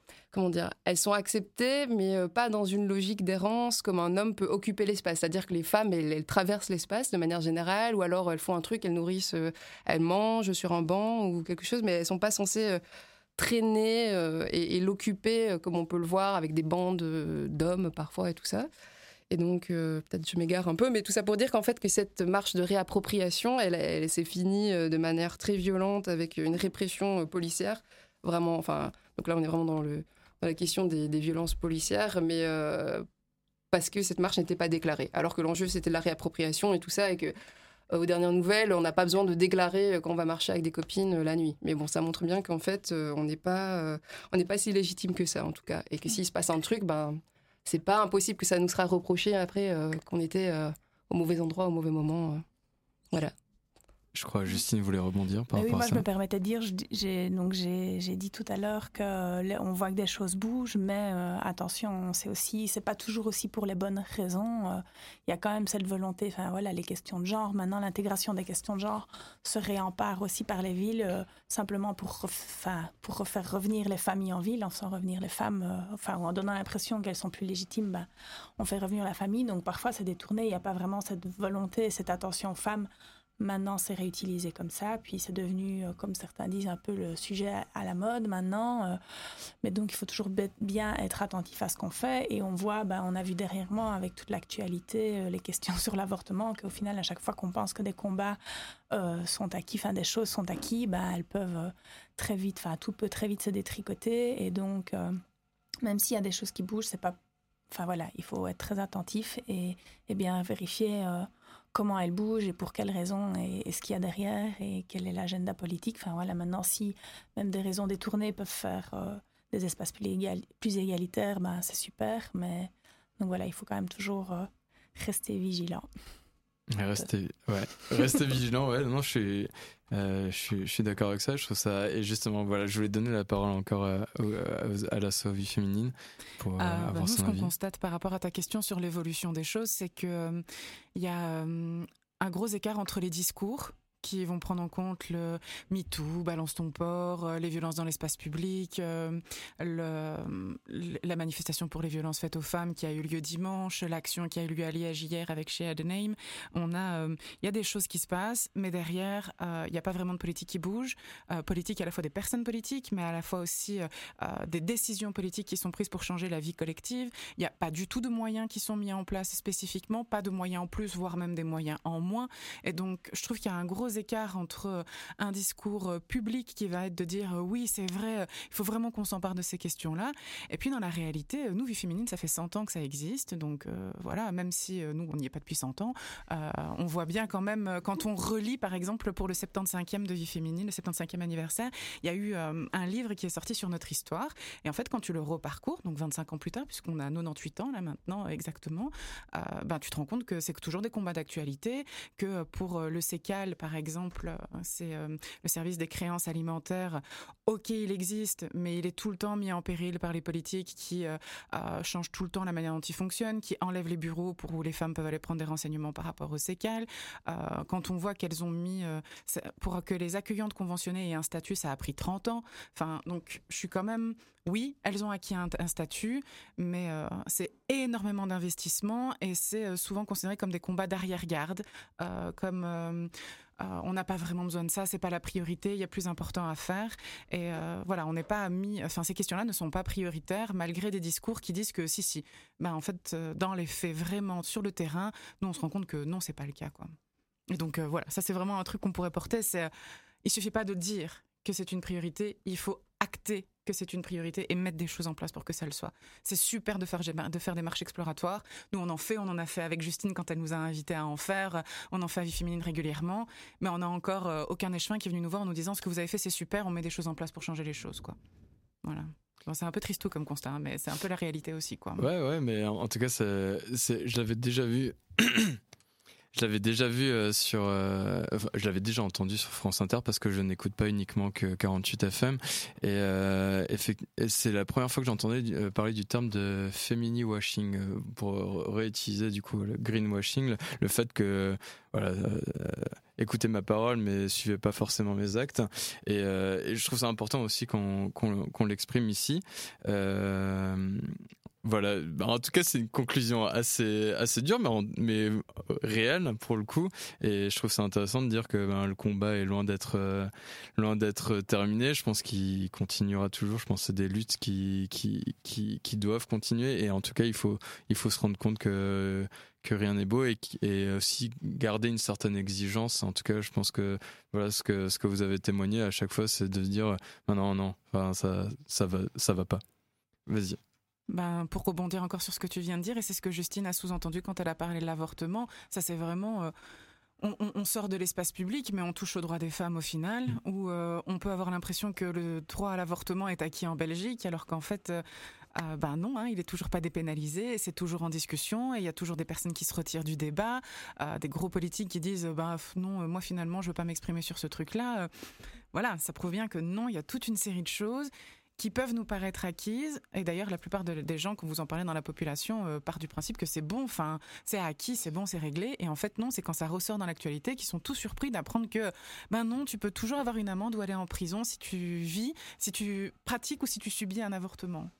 elles sont acceptées, mais pas dans une logique d'errance comme un homme peut occuper l'espace. C'est-à-dire que les femmes, elles traversent l'espace de manière générale, ou alors elles font un truc, elles nourrissent, elles mangent sur un banc ou quelque chose, mais elles sont pas censées traîner et l'occuper comme on peut le voir avec des bandes d'hommes parfois et tout ça. Et donc, peut-être je m'égare un peu, mais tout ça pour dire qu'en fait, que cette marche de réappropriation, elle s'est finie de manière très violente avec une répression policière. Vraiment, donc là, on est vraiment dans la question des violences policières, mais parce que cette marche n'était pas déclarée. Alors que l'enjeu, c'était la réappropriation et tout ça, et que aux dernières nouvelles, on n'a pas besoin de déclarer quand on va marcher avec des copines la nuit. Mais bon, ça montre bien qu'en fait, on n'est pas si légitime que ça, en tout cas. Et que s'il se passe un truc, c'est pas impossible que ça nous sera reproché après qu'on était au mauvais endroit, au mauvais moment. Voilà. Je crois que Justine voulait rebondir par rapport à ça. Moi, je me permettais de dire, j'ai dit tout à l'heure qu'on voit que des choses bougent, mais attention, c'est pas toujours aussi pour les bonnes raisons. Il y a quand même cette volonté, les questions de genre. Maintenant, l'intégration des questions de genre se réempare aussi par les villes, simplement pour refaire revenir les familles en ville, en faisant revenir les femmes, ou en donnant l'impression qu'elles sont plus légitimes, on fait revenir la famille. Donc parfois, c'est détourné, il n'y a pas vraiment cette volonté, cette attention aux femmes. Maintenant, c'est réutilisé comme ça, puis c'est devenu, comme certains disent, un peu le sujet à la mode maintenant. Mais donc, il faut toujours bien être attentif à ce qu'on fait. Et on voit, on a vu derrière moi, avec toute l'actualité, les questions sur l'avortement, qu'au final, à chaque fois qu'on pense que des combats sont acquis, des choses sont acquises, elles peuvent très vite, tout peut très vite se détricoter. Et donc, même s'il y a des choses qui bougent, c'est pas... il faut être très attentif et bien vérifier... comment elle bouge et pour quelles raisons et ce qu'il y a derrière et quel est l'agenda politique. Maintenant, si même des raisons détournées peuvent faire des espaces plus égalitaires, c'est super. Mais donc voilà, il faut quand même toujours rester vigilant. Rester vigilant, ouais. Non, je suis d'accord avec ça. Je trouve ça. Et justement, voilà, je voulais donner la parole encore à l'asso Vie Féminine pour avoir son avis. Ce qu'on constate par rapport à ta question sur l'évolution des choses, c'est que il y a un gros écart entre les discours qui vont prendre en compte le MeToo, Balance ton port, les violences dans l'espace public, la manifestation pour les violences faites aux femmes qui a eu lieu dimanche, l'action qui a eu lieu à Liège hier avec Shea the Name. Il y a des choses qui se passent, mais derrière, il n'y a pas vraiment de politique qui bouge. Politique à la fois des personnes politiques, mais à la fois aussi des décisions politiques qui sont prises pour changer la vie collective. Il n'y a pas du tout de moyens qui sont mis en place spécifiquement, pas de moyens en plus, voire même des moyens en moins. Et donc, je trouve qu'il y a un gros écart entre un discours public qui va être de dire oui, c'est vrai, il faut vraiment qu'on s'empare de ces questions-là. Et puis dans la réalité, nous, Vie Féminine, ça fait 100 ans que ça existe. Donc voilà, même si nous, on n'y est pas depuis 100 ans, on voit bien quand même, quand on relit, par exemple, pour le 75e de Vie Féminine, le 75e anniversaire, il y a eu un livre qui est sorti sur notre histoire. Et en fait, quand tu le reparcours, donc 25 ans plus tard, puisqu'on a 98 ans là maintenant exactement, tu te rends compte que c'est toujours des combats d'actualité, que pour le CECAL, par exemple, c'est le service des créances alimentaires. Ok, il existe, mais il est tout le temps mis en péril par les politiques qui changent tout le temps la manière dont ils fonctionnent, qui enlèvent les bureaux où les femmes peuvent aller prendre des renseignements par rapport aux sécales. Quand on voit qu'elles ont mis... pour que les accueillantes conventionnées aient un statut, ça a pris 30 ans. Enfin, donc, je suis quand même... Oui, elles ont acquis un statut, mais c'est énormément d'investissement et c'est souvent considéré comme des combats d'arrière-garde, on n'a pas vraiment besoin de ça, c'est pas la priorité, il y a plus important à faire. Et voilà, on n'est pas ces questions-là ne sont pas prioritaires malgré des discours qui disent que si. En fait, dans les faits, vraiment sur le terrain, nous on se rend compte que non, c'est pas le cas, quoi. Et donc voilà, ça c'est vraiment un truc qu'on pourrait porter. Il suffit pas de dire que c'est une priorité, il faut acter que c'est une priorité et mettre des choses en place pour que ça le soit. C'est super de faire des marches exploratoires. Nous, on en a fait avec Justine quand elle nous a invités à en faire. On en fait à Vie Féminine régulièrement. Mais on n'a encore aucun échevin qui est venu nous voir en nous disant ce que vous avez fait, c'est super, on met des choses en place pour changer les choses, quoi. Voilà. Bon, c'est un peu tristou comme constat, mais c'est un peu la réalité aussi, quoi. Ouais, mais en tout cas, je l'avais déjà vu. Je l'avais déjà vu je l'avais déjà entendu sur France Inter parce que je n'écoute pas uniquement que 48 FM et c'est la première fois que j'entendais parler du terme de fémini-washing pour réutiliser du coup le greenwashing, le fait que voilà, écoutez ma parole mais suivez pas forcément mes actes et je trouve ça important aussi qu'on l'exprime ici. Voilà, en tout cas c'est une conclusion assez dure mais réelle pour le coup et je trouve ça intéressant de dire que le combat est loin d'être terminé. Je pense qu'il continuera toujours. Je pense que c'est des luttes qui doivent continuer et en tout cas il faut se rendre compte que rien n'est beau et aussi garder une certaine exigence. En tout cas, je pense que voilà ce que vous avez témoigné à chaque fois, c'est de dire non, enfin ça va pas. Vas-y. Pour rebondir encore sur ce que tu viens de dire, et c'est ce que Justine a sous-entendu quand elle a parlé de l'avortement, ça c'est vraiment... on sort de l'espace public, mais on touche aux droits des femmes au final, où on peut avoir l'impression que le droit à l'avortement est acquis en Belgique, alors qu'en fait... non, il est toujours pas dépénalisé, c'est toujours en discussion et il y a toujours des personnes qui se retirent du débat, des gros politiques qui disent non, moi finalement je veux pas m'exprimer sur ce truc-là. Voilà, ça prouve bien que non, il y a toute une série de choses qui peuvent nous paraître acquises, et d'ailleurs la plupart des gens, quand vous en parlez dans la population, partent du principe que c'est bon, c'est acquis, c'est bon, c'est réglé, et en fait non, c'est quand ça ressort dans l'actualité qu'ils sont tous surpris d'apprendre que non, tu peux toujours avoir une amende ou aller en prison si tu pratiques ou si tu subis un avortement.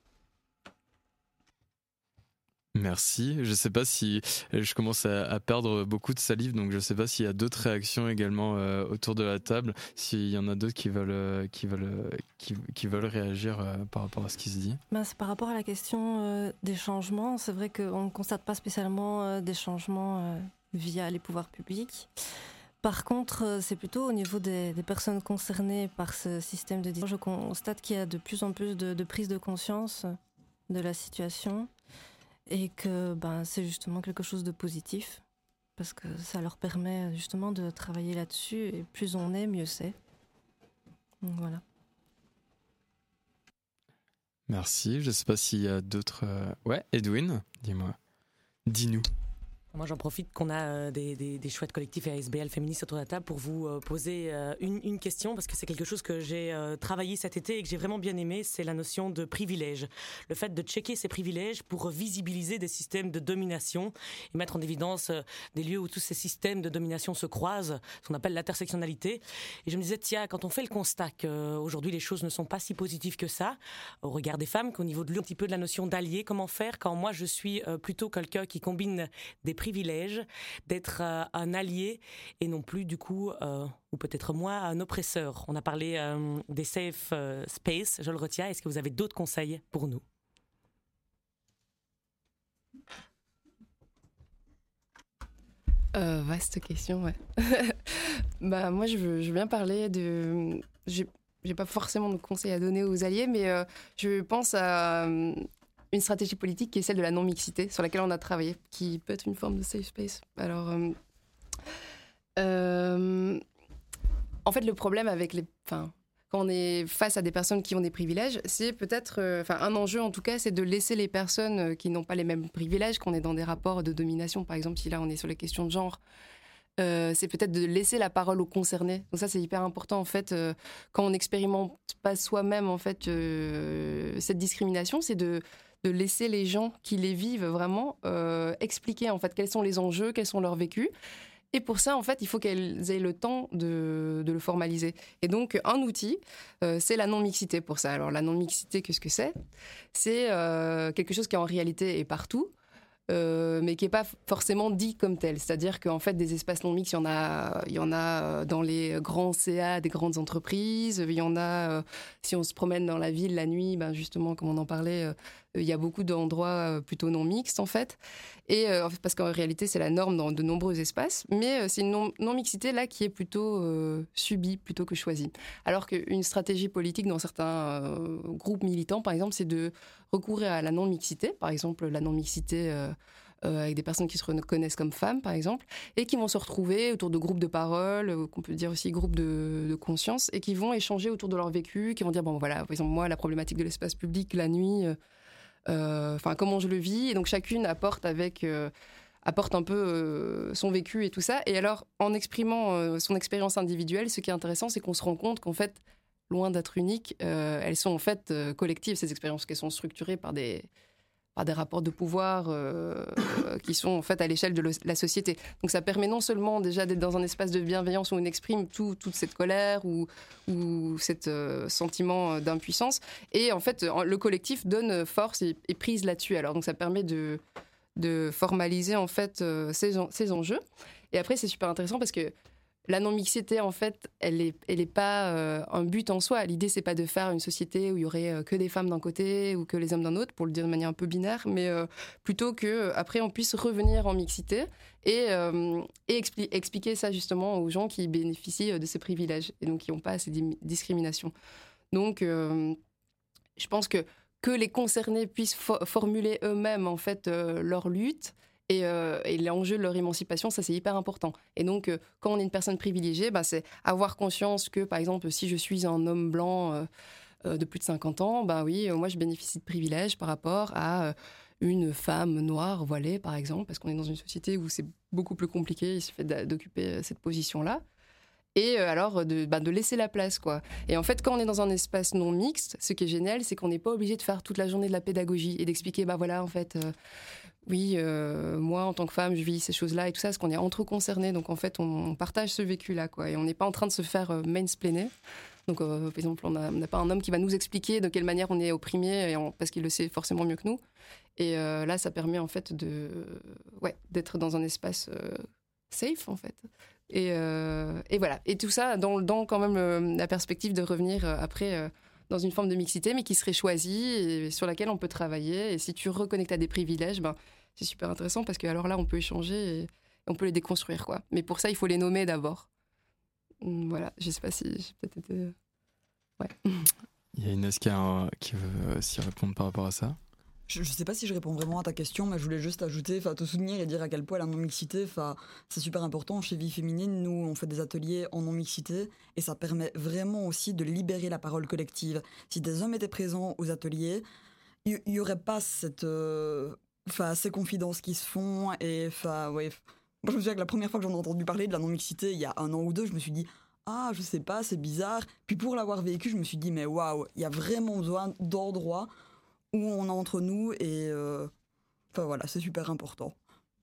Merci. Je sais pas si je commence à perdre beaucoup de salive, donc je sais pas s'il y a d'autres réactions également autour de la table, s'il y en a d'autres qui veulent réagir par rapport à ce qui se dit. C'est par rapport à la question des changements. C'est vrai qu'on ne constate pas spécialement des changements via les pouvoirs publics. Par contre, c'est plutôt au niveau des personnes concernées par ce système de discrimination. Je constate qu'il y a de plus en plus de prise de conscience de la situation. Et que c'est justement quelque chose de positif, parce que ça leur permet justement de travailler là-dessus, et plus on est, mieux c'est. Donc voilà. Merci, je ne sais pas s'il y a d'autres... Ouais, Edwin, dis-nous. Moi, j'en profite qu'on a des chouettes collectifs et ASBL féministes autour de la table pour vous poser une question, parce que c'est quelque chose que j'ai travaillé cet été et que j'ai vraiment bien aimé, c'est la notion de privilège. Le fait de checker ces privilèges pour visibiliser des systèmes de domination et mettre en évidence des lieux où tous ces systèmes de domination se croisent, ce qu'on appelle l'intersectionnalité. Et je me disais, tiens, quand on fait le constat qu'aujourd'hui les choses ne sont pas si positives que ça, au regard des femmes, qu'au niveau de un petit peu de la notion d'allié, comment faire quand moi je suis plutôt quelqu'un qui combine des privilège d'être un allié et non plus du coup ou peut-être moi un oppresseur. On a parlé des safe space, je le retiens. Est-ce que vous avez d'autres conseils pour nous? Vaste question, ouais. Moi je veux bien parler de... J'ai pas forcément de conseils à donner aux alliés, mais je pense à une stratégie politique qui est celle de la non-mixité, sur laquelle on a travaillé, qui peut être une forme de safe space. Alors, en fait, le problème avec quand on est face à des personnes qui ont des privilèges, c'est peut-être... un enjeu, en tout cas, c'est de laisser les personnes qui n'ont pas les mêmes privilèges, qu'on est dans des rapports de domination. Par exemple, si là, on est sur les questions de genre, c'est peut-être de laisser la parole aux concernés. Donc ça, c'est hyper important, en fait, quand on n'expérimente pas soi-même, en fait, cette discrimination, c'est de laisser les gens qui les vivent vraiment expliquer, en fait, quels sont les enjeux, quels sont leurs vécus. Et pour ça, en fait, il faut qu'elles aient le temps de le formaliser. Et donc, un outil, c'est la non-mixité pour ça. Alors, la non-mixité, qu'est-ce que c'est ? C'est quelque chose qui, en réalité, est partout, mais qui n'est pas forcément dit comme tel. C'est-à-dire qu'en fait, des espaces non-mixtes, il y en a dans les grands CA des grandes entreprises. Il y en a, si on se promène dans la ville la nuit, ben justement, comme on en parlait, il y a beaucoup d'endroits plutôt non-mixtes, en fait. Et parce qu'en réalité, c'est la norme dans de nombreux espaces. Mais c'est une non-mixité, là, qui est plutôt subie plutôt que choisie. Alors qu'une stratégie politique dans certains groupes militants, par exemple, c'est de recourir à la non-mixité. Par exemple, la non-mixité avec des personnes qui se reconnaissent comme femmes, par exemple, et qui vont se retrouver autour de groupes de parole, qu'on peut dire aussi groupes de conscience, et qui vont échanger autour de leur vécu, qui vont dire, bon, voilà, par exemple, moi, la problématique de l'espace public, la nuit... comment je le vis, et donc chacune apporte un peu son vécu et tout ça. Et alors, en exprimant son expérience individuelle, ce qui est intéressant, c'est qu'on se rend compte qu'en fait, loin d'être uniques, elles sont en fait collectives, ces expériences, qu'elles sont structurées par des rapports de pouvoir qui sont en fait à l'échelle de la société. Donc ça permet non seulement déjà d'être dans un espace de bienveillance où on exprime toute cette colère ou cet sentiment d'impuissance, et en fait le collectif donne force et prise là-dessus. Alors donc ça permet de formaliser en fait ces enjeux. Et après c'est super intéressant parce que la non-mixité, en fait, elle est pas un but en soi. L'idée, c'est pas de faire une société où il y aurait que des femmes d'un côté ou que les hommes d'un autre, pour le dire de manière un peu binaire, mais plutôt que après on puisse revenir en mixité et expliquer ça justement aux gens qui bénéficient de ces privilèges et donc qui n'ont pas ces discriminations. Donc, je pense que les concernés puissent formuler eux-mêmes en fait leur lutte. Et l'enjeu de leur émancipation, ça c'est hyper important. Et donc, quand on est une personne privilégiée, c'est avoir conscience que, par exemple, si je suis un homme blanc de plus de 50 ans, oui, moi je bénéficie de privilèges par rapport à une femme noire voilée, par exemple, parce qu'on est dans une société où c'est beaucoup plus compliqué, il suffit d'occuper cette position-là. Et alors, de laisser la place, quoi. Et en fait, quand on est dans un espace non mixte, ce qui est génial, c'est qu'on n'est pas obligé de faire toute la journée de la pédagogie et d'expliquer, voilà, en fait... oui, moi, en tant que femme, je vis ces choses-là et tout ça, parce qu'on est entre concernés. Donc, en fait, on partage ce vécu-là, quoi. Et on n'est pas en train de se faire mansplainer. Donc, par exemple, on n'a pas un homme qui va nous expliquer de quelle manière on est opprimé, parce qu'il le sait forcément mieux que nous. Et là, ça permet, en fait, d'être dans un espace safe, en fait. Et voilà. Et tout ça dans quand même la perspective de revenir après... dans une forme de mixité, mais qui serait choisie et sur laquelle on peut travailler. Et si tu reconnectes à des privilèges, c'est super intéressant parce que alors là, on peut échanger et on peut les déconstruire, quoi. Mais pour ça, il faut les nommer d'abord. Voilà, je sais pas si j'ai peut-être été... Ouais. Il y a Inès qui veut s'y répondre par rapport à ça. Je ne sais pas si je réponds vraiment à ta question, mais je voulais juste ajouter, te soutenir et dire à quel point la non-mixité, c'est super important. Chez Vie Féminine, nous, on fait des ateliers en non-mixité et ça permet vraiment aussi de libérer la parole collective. Si des hommes étaient présents aux ateliers, il n'y aurait pas ces confidences qui se font. Et moi, je me souviens que la première fois que j'en ai entendu parler de la non-mixité, il y a 1 an ou 2, je me suis dit « Ah, je sais pas, c'est bizarre ». Puis pour l'avoir vécu, je me suis dit « Mais waouh, il y a vraiment besoin d'endroits où on est entre nous et voilà, c'est super important. »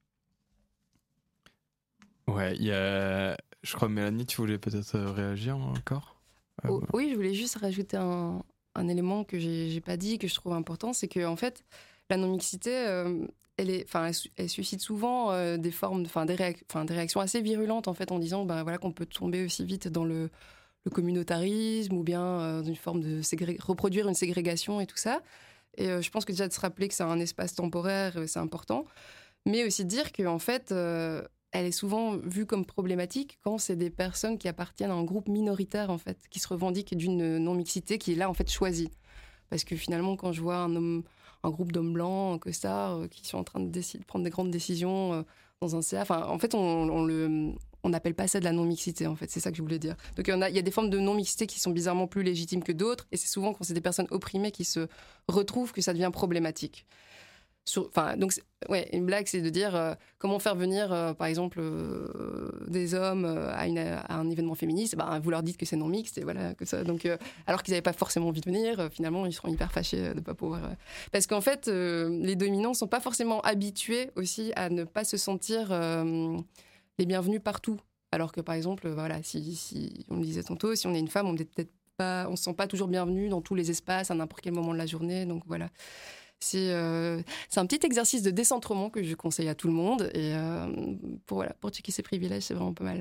Ouais, je crois Mélanie, tu voulais peut-être réagir encore Oui, je voulais juste rajouter un élément que j'ai pas dit, que je trouve important, c'est que en fait, la non-mixité, elle suscite souvent des formes, des réactions assez virulentes en fait, en disant voilà qu'on peut tomber aussi vite dans le communautarisme ou bien dans une forme de reproduire une ségrégation et tout ça. Et je pense que déjà de se rappeler que c'est un espace temporaire, c'est important. Mais aussi de dire qu'en fait, elle est souvent vue comme problématique quand c'est des personnes qui appartiennent à un groupe minoritaire, en fait, qui se revendiquent d'une non-mixité qui est là, en fait, choisie. Parce que finalement, quand je vois un groupe d'hommes blancs, en costard, qui sont en train de prendre des grandes décisions dans un CA, en fait, on n'appelle pas ça de la non-mixité, en fait. C'est ça que je voulais dire. Donc, il y a des formes de non-mixité qui sont bizarrement plus légitimes que d'autres. Et c'est souvent quand c'est des personnes opprimées qui se retrouvent que ça devient problématique. Donc, une blague, c'est de dire comment faire venir, par exemple, des hommes à un événement féministe. Vous leur dites que c'est non mixte, et voilà, que ça. Donc, alors qu'ils n'avaient pas forcément envie de venir, finalement, ils seront hyper fâchés de ne pas pouvoir. Parce qu'en fait, les dominants ne sont pas forcément habitués aussi à ne pas se sentir les bienvenus partout. Alors que, par exemple, si on le disait tantôt, si on est une femme, on ne se sent pas toujours bienvenue dans tous les espaces à n'importe quel moment de la journée. Donc voilà. C'est un petit exercice de décentrement que je conseille à tout le monde. Et pour checker ses privilèges, c'est vraiment pas mal.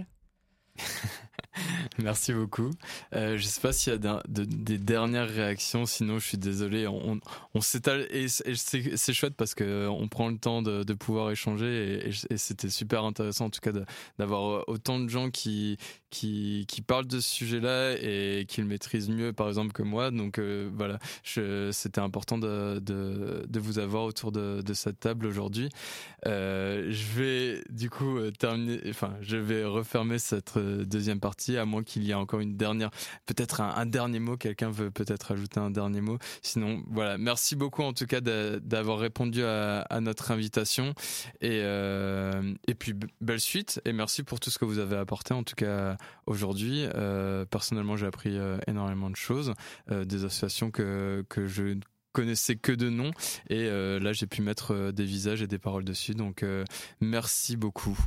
Merci beaucoup. Je ne sais pas s'il y a des dernières réactions, sinon je suis désolé, on s'étale et c'est chouette parce qu'on prend le temps de pouvoir échanger et c'était super intéressant en tout cas d'avoir autant de gens qui parlent de ce sujet-là et qui le maîtrisent mieux par exemple que moi. Donc voilà, c'était important de vous avoir autour de cette table aujourd'hui. Je vais du coup je vais refermer cette deuxième partie, à moins qu'il y ait encore une dernière, peut-être un dernier mot, quelqu'un veut peut-être ajouter un dernier mot. Sinon, voilà, merci beaucoup en tout cas d'avoir répondu à notre invitation et puis belle suite et merci pour tout ce que vous avez apporté en tout cas aujourd'hui. Personnellement, j'ai appris énormément de choses, des associations que je connaissais que de nom et là j'ai pu mettre des visages et des paroles dessus, donc merci beaucoup.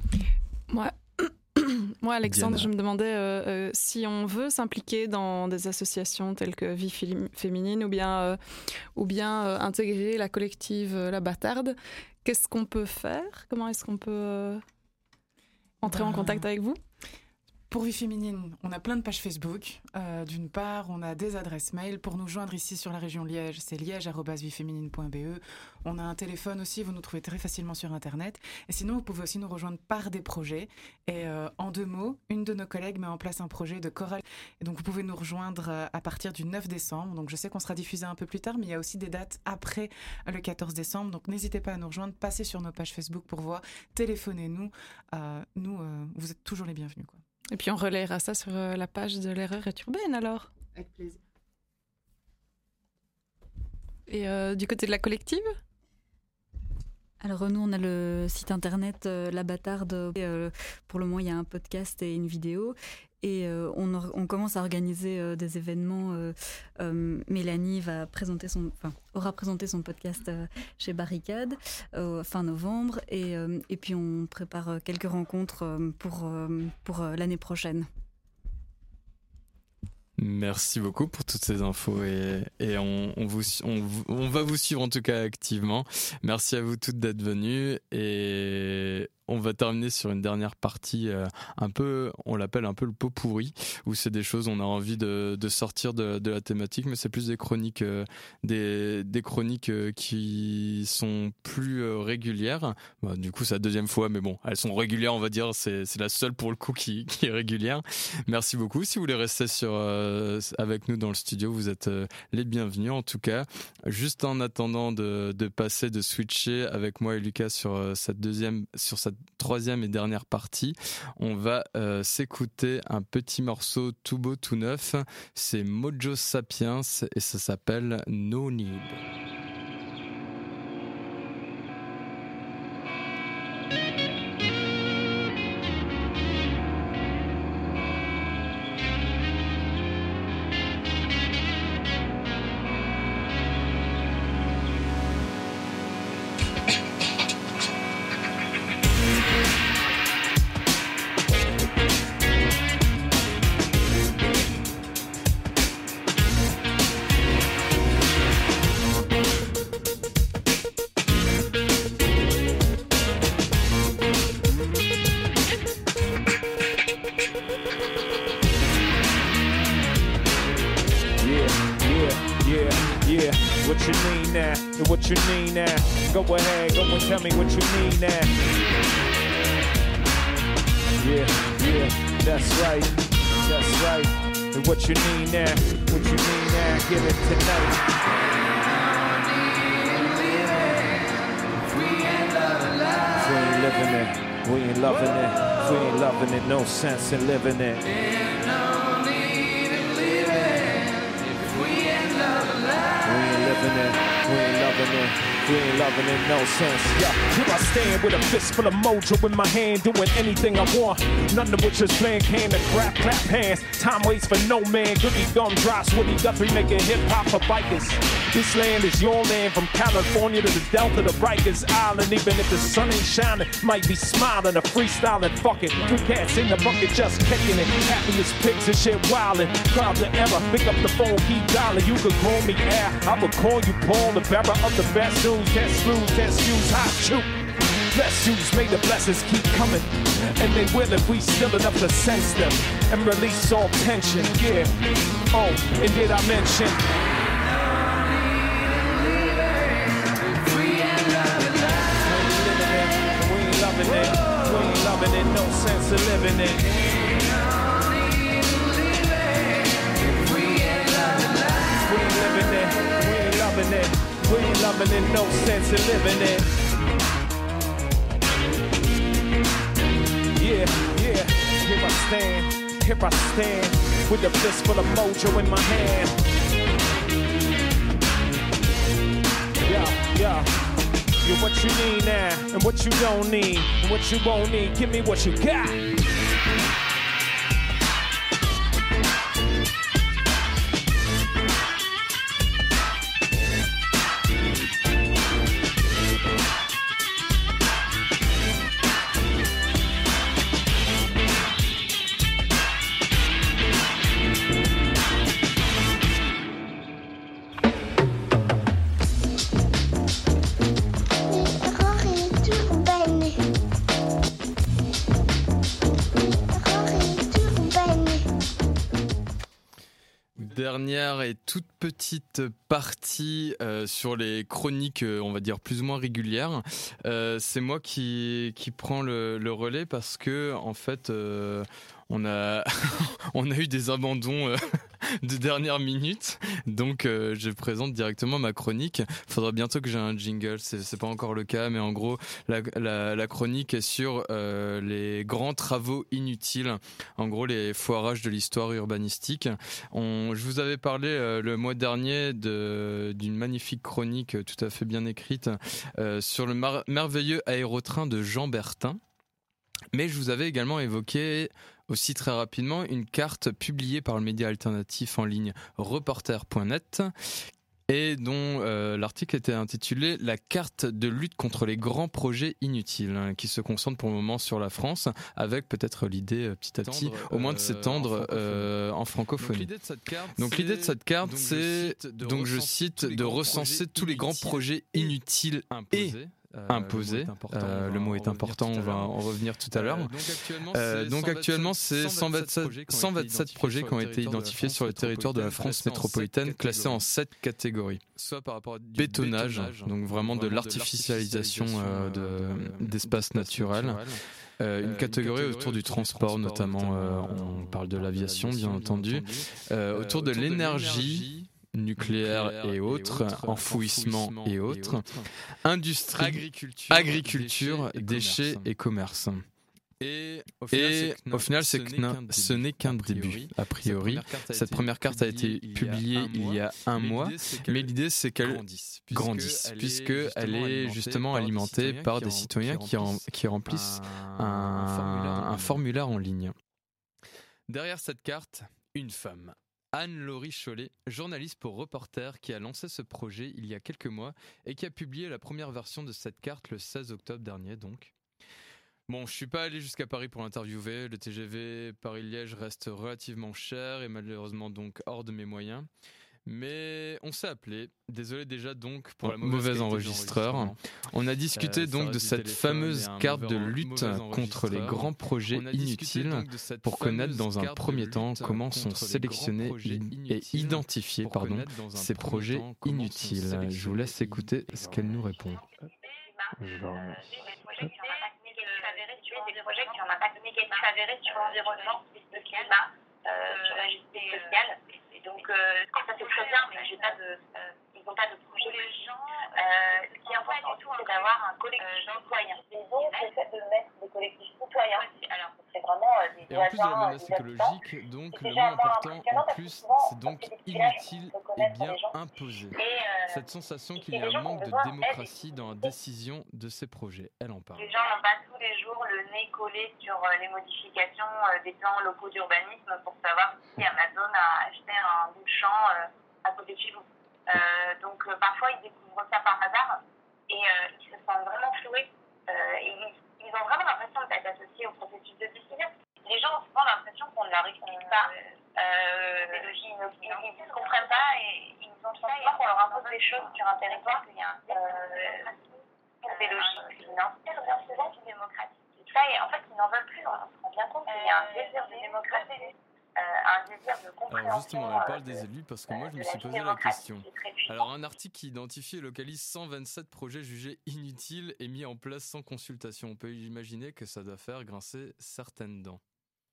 Moi, Alexandre, Diana. je me demandais si on veut s'impliquer dans des associations telles que Vie Féminine ou bien intégrer la collective La Bâtarde, qu'est-ce qu'on peut faire ? Comment est-ce qu'on peut entrer en contact avec vous ? Pour Vie Féminine, on a plein de pages Facebook. D'une part, on a des adresses mail. Pour nous joindre ici sur la région Liège, c'est liège@vieféminine.be. On a un téléphone aussi, vous nous trouvez très facilement sur Internet. Et sinon, vous pouvez aussi nous rejoindre par des projets. Et en 2 mots, une de nos collègues met en place un projet de chorale. Et donc, vous pouvez nous rejoindre à partir du 9 décembre. Donc, je sais qu'on sera diffusé un peu plus tard, mais il y a aussi des dates après le 14 décembre. Donc, n'hésitez pas à nous rejoindre, passez sur nos pages Facebook pour voir, téléphonez-nous. Vous êtes toujours les bienvenus, quoi. Et puis on relayera ça sur la page de l'erreur est urbaine alors. Avec plaisir. Et du côté de la collective ? Alors nous, on a le site internet La Bâtarde. Pour le moment, il y a un podcast et une vidéo. Et on commence à organiser des événements. Mélanie aura présenté son podcast chez Barricade fin novembre. Et puis on prépare quelques rencontres pour l'année prochaine. Merci beaucoup pour toutes ces infos et on va vous suivre en tout cas activement. Merci à vous toutes d'être venues et on va terminer sur une dernière partie on l'appelle un peu le pot pourri, où c'est des choses, on a envie de sortir de la thématique, mais c'est plus des chroniques, des chroniques qui sont plus régulières. Bah, du coup, c'est la deuxième fois, mais bon, elles sont régulières, on va dire, c'est la seule pour le coup qui est régulière. Merci beaucoup. Si vous voulez rester avec nous dans le studio, vous êtes les bienvenus en tout cas. Juste en attendant de switcher avec moi et Lucas sur cette troisième et dernière partie, on va s'écouter un petit morceau tout beau, tout neuf. C'est Mojo Sapiens et ça s'appelle No Need. What you need now? Go ahead, go and tell me what you need now. Yeah, that's right. And what you need now? What you need now? Get it tonight. We ain't living it. We ain't loving it. We ain't loving it. No sense in living it. Ain't no need in living if we ain't loving life. We ain't living it. We ain't loving loving it. We ain't loving it, no sense. Yeah, here I stand with a fist full of mojo in my hand, doing anything I want. None of which is playing can and clap hands. Time waits for no man. Cookie gumdrops, Woody Guthrie making hip hop for bikers. This land is your land, from California to the Delta to Rikers Island. Even if the sun ain't shining, might be smiling. A freestyling, fuck it. 3 cats in the bucket just kicking it. Happiest pigs and shit wildin'. Crowd the error, pick up the phone, keep dialing. You could call me Air, I would call you Paul, the bearer of the best news. Test fuse, hot shoot. Bless yous, may the blessings keep coming. And they will if we still enough to sense them and release all tension, yeah. Oh, and did I mention? We ain't loving it, no sense of living it. We ain't living it, we ain't loving it. We ain't loving it, no sense of living it. Yeah, here I stand, with a fist full of mojo in my hand. Yeah, you're what you need now, and what you don't need, and what you won't need, give me what you got. Dernière et toute petite partie sur les chroniques, on va dire plus ou moins régulières. C'est moi qui prends le relais parce que en fait on a eu des abandons de dernière minute, donc je présente directement ma chronique. Faudra bientôt que j'ai un jingle, c'est pas encore le cas, mais en gros la chronique est sur les grands travaux inutiles, en gros les foirages de l'histoire urbanistique. Je vous avais parlé le mois dernier d'une magnifique chronique tout à fait bien écrite sur le merveilleux aérotrain de Jean Bertin, mais je vous avais également évoqué aussi très rapidement une carte publiée par le média alternatif en ligne reporter.net et dont l'article était intitulé « La carte de lutte contre les grands projets inutiles », qui se concentre pour le moment sur la France, avec peut-être l'idée petit à petit au moins de s'étendre en francophonie. Donc l'idée de cette carte, c'est, donc je cite, de recenser tous les grands projets inutiles et imposé. Le mot est important, on va en revenir tout à l'heure. Donc actuellement, c'est 127 projets qui ont été identifiés sur le territoire de la France métropolitaine, classés en 7 catégories. Soit par rapport à du bétonnage, donc vraiment de l'artificialisation d'espaces naturels. Une catégorie autour du transport, notamment, on parle de l'aviation, bien entendu. Autour de l'énergie nucléaire et autres, enfouissement et autres, industrie, agriculture, déchets et commerce. Et au final, ce n'est qu'un début, a priori. Cette première carte a été publiée il y a un mois, mais l'idée c'est qu'elle grandisse, puisqu'elle est justement alimentée par des citoyens qui remplissent un formulaire en ligne. Derrière cette carte, une femme. Anne-Laurie Chollet, journaliste pour Reporter, qui a lancé ce projet il y a quelques mois et qui a publié la première version de cette carte le 16 octobre dernier donc. Bon, je suis pas allé jusqu'à Paris pour l'interviewer, le TGV Paris-Liège reste relativement cher et malheureusement donc hors de mes moyens. Mais on s'est appelé, désolé déjà donc pour la mauvaise enregistreur. On a discuté donc de cette fameuse carte de lutte contre les grands projets inutiles pour connaître dans un premier temps comment sont sélectionnés et identifiés ces projets inutiles. Je vous laisse écouter ce qu'elle nous répond. Des projets qui ont un impact négatif avéré sur l'environnement, le climat, sur la justice sociale. Et donc, ça c'est très bien, mais j'ai pas de. sont pas de projets. Les gens, ce qui est important, c'est d'avoir un collectif citoyen. Et donc, le fait de mettre des collectifs citoyens, alors c'est vraiment des Et en plus de la menace écologique, donc le mot important en plus, c'est donc inutile et bien imposé. Cette sensation qu'il y a un manque de démocratie dans la décision de ces projets, elle en parle. Les gens n'ont pas tous les jours le nez collé sur les modifications des plans locaux d'urbanisme pour savoir si Amazon a acheté un bout de champ à côté de chez vous. Donc parfois ils découvrent ça par hasard et ils se sentent vraiment floués. Et ils ont vraiment l'impression d'être associés au processus de décision. Les gens ont souvent l'impression qu'on ne leur explique pas ils ne comprennent pas et ils ont le sentiment qu'on leur impose des choses sur un territoire, qu'il y a des logiques financières bien souvent qui démocratisent. Ça, en fait, ils n'en veulent plus. On se rend bien compte qu'il y a un désir de démocratie, un désir de compréhension. Alors justement, on parle des élus parce que moi, je me suis posé la question. Alors, un article qui identifie et localise 127 projets jugés inutiles et mis en place sans consultation. On peut imaginer que ça doit faire grincer certaines dents.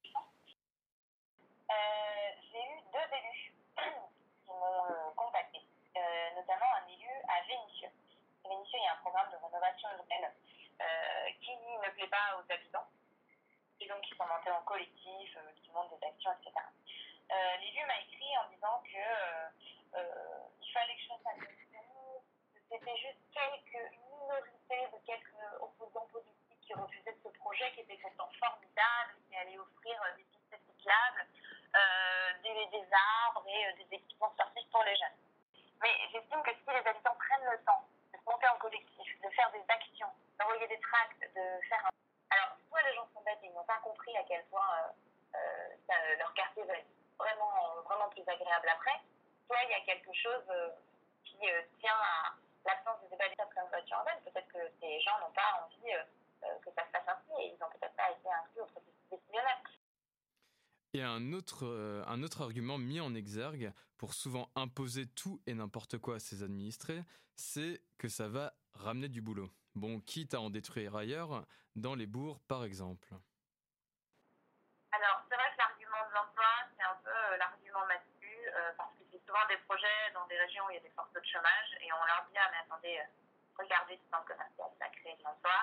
J'ai eu 2 élus qui m'ont contacté, notamment un élu à Vénissieux. À Vénissieux, il y a un programme de rénovation urbaine qui ne plaît pas aux habitants. Et donc, ils sont montés en collectif, qui montent des actions, etc. L'élu m'a écrit en disant que il fallait que je fasse attention, que c'était juste une minorité de quelques opposants politiques qui refusaient ce projet, qui était pourtant formidable, qui allait offrir des pistes cyclables, des arbres et des équipements sportifs pour les jeunes. Mais j'estime que si les habitants prennent le temps de se monter en collectif, de faire des actions, d'envoyer des tracts, de faire un... Alors, soit les gens sont bêtes et ils n'ont pas compris à quel point leur quartier va être vraiment plus agréable après, soit il y a quelque chose qui tient à l'absence de débat d'étape comme voiture urbaine. Peut-être que ces gens n'ont pas envie que ça se fasse ainsi et ils n'ont peut-être pas été inclus au processus décisionnel. Et un autre argument mis en exergue pour souvent imposer tout et n'importe quoi à ses administrés, c'est que ça va ramener du boulot. Bon, quitte à en détruire ailleurs, dans les bourgs par exemple. Alors, c'est vrai que l'argument de l'emploi, c'est un peu l'argument massu, parce que c'est souvent des projets dans des régions où il y a des forts taux de chômage, et on leur dit, ah mais attendez, regardez ce centre commercial, ça crée de l'emploi.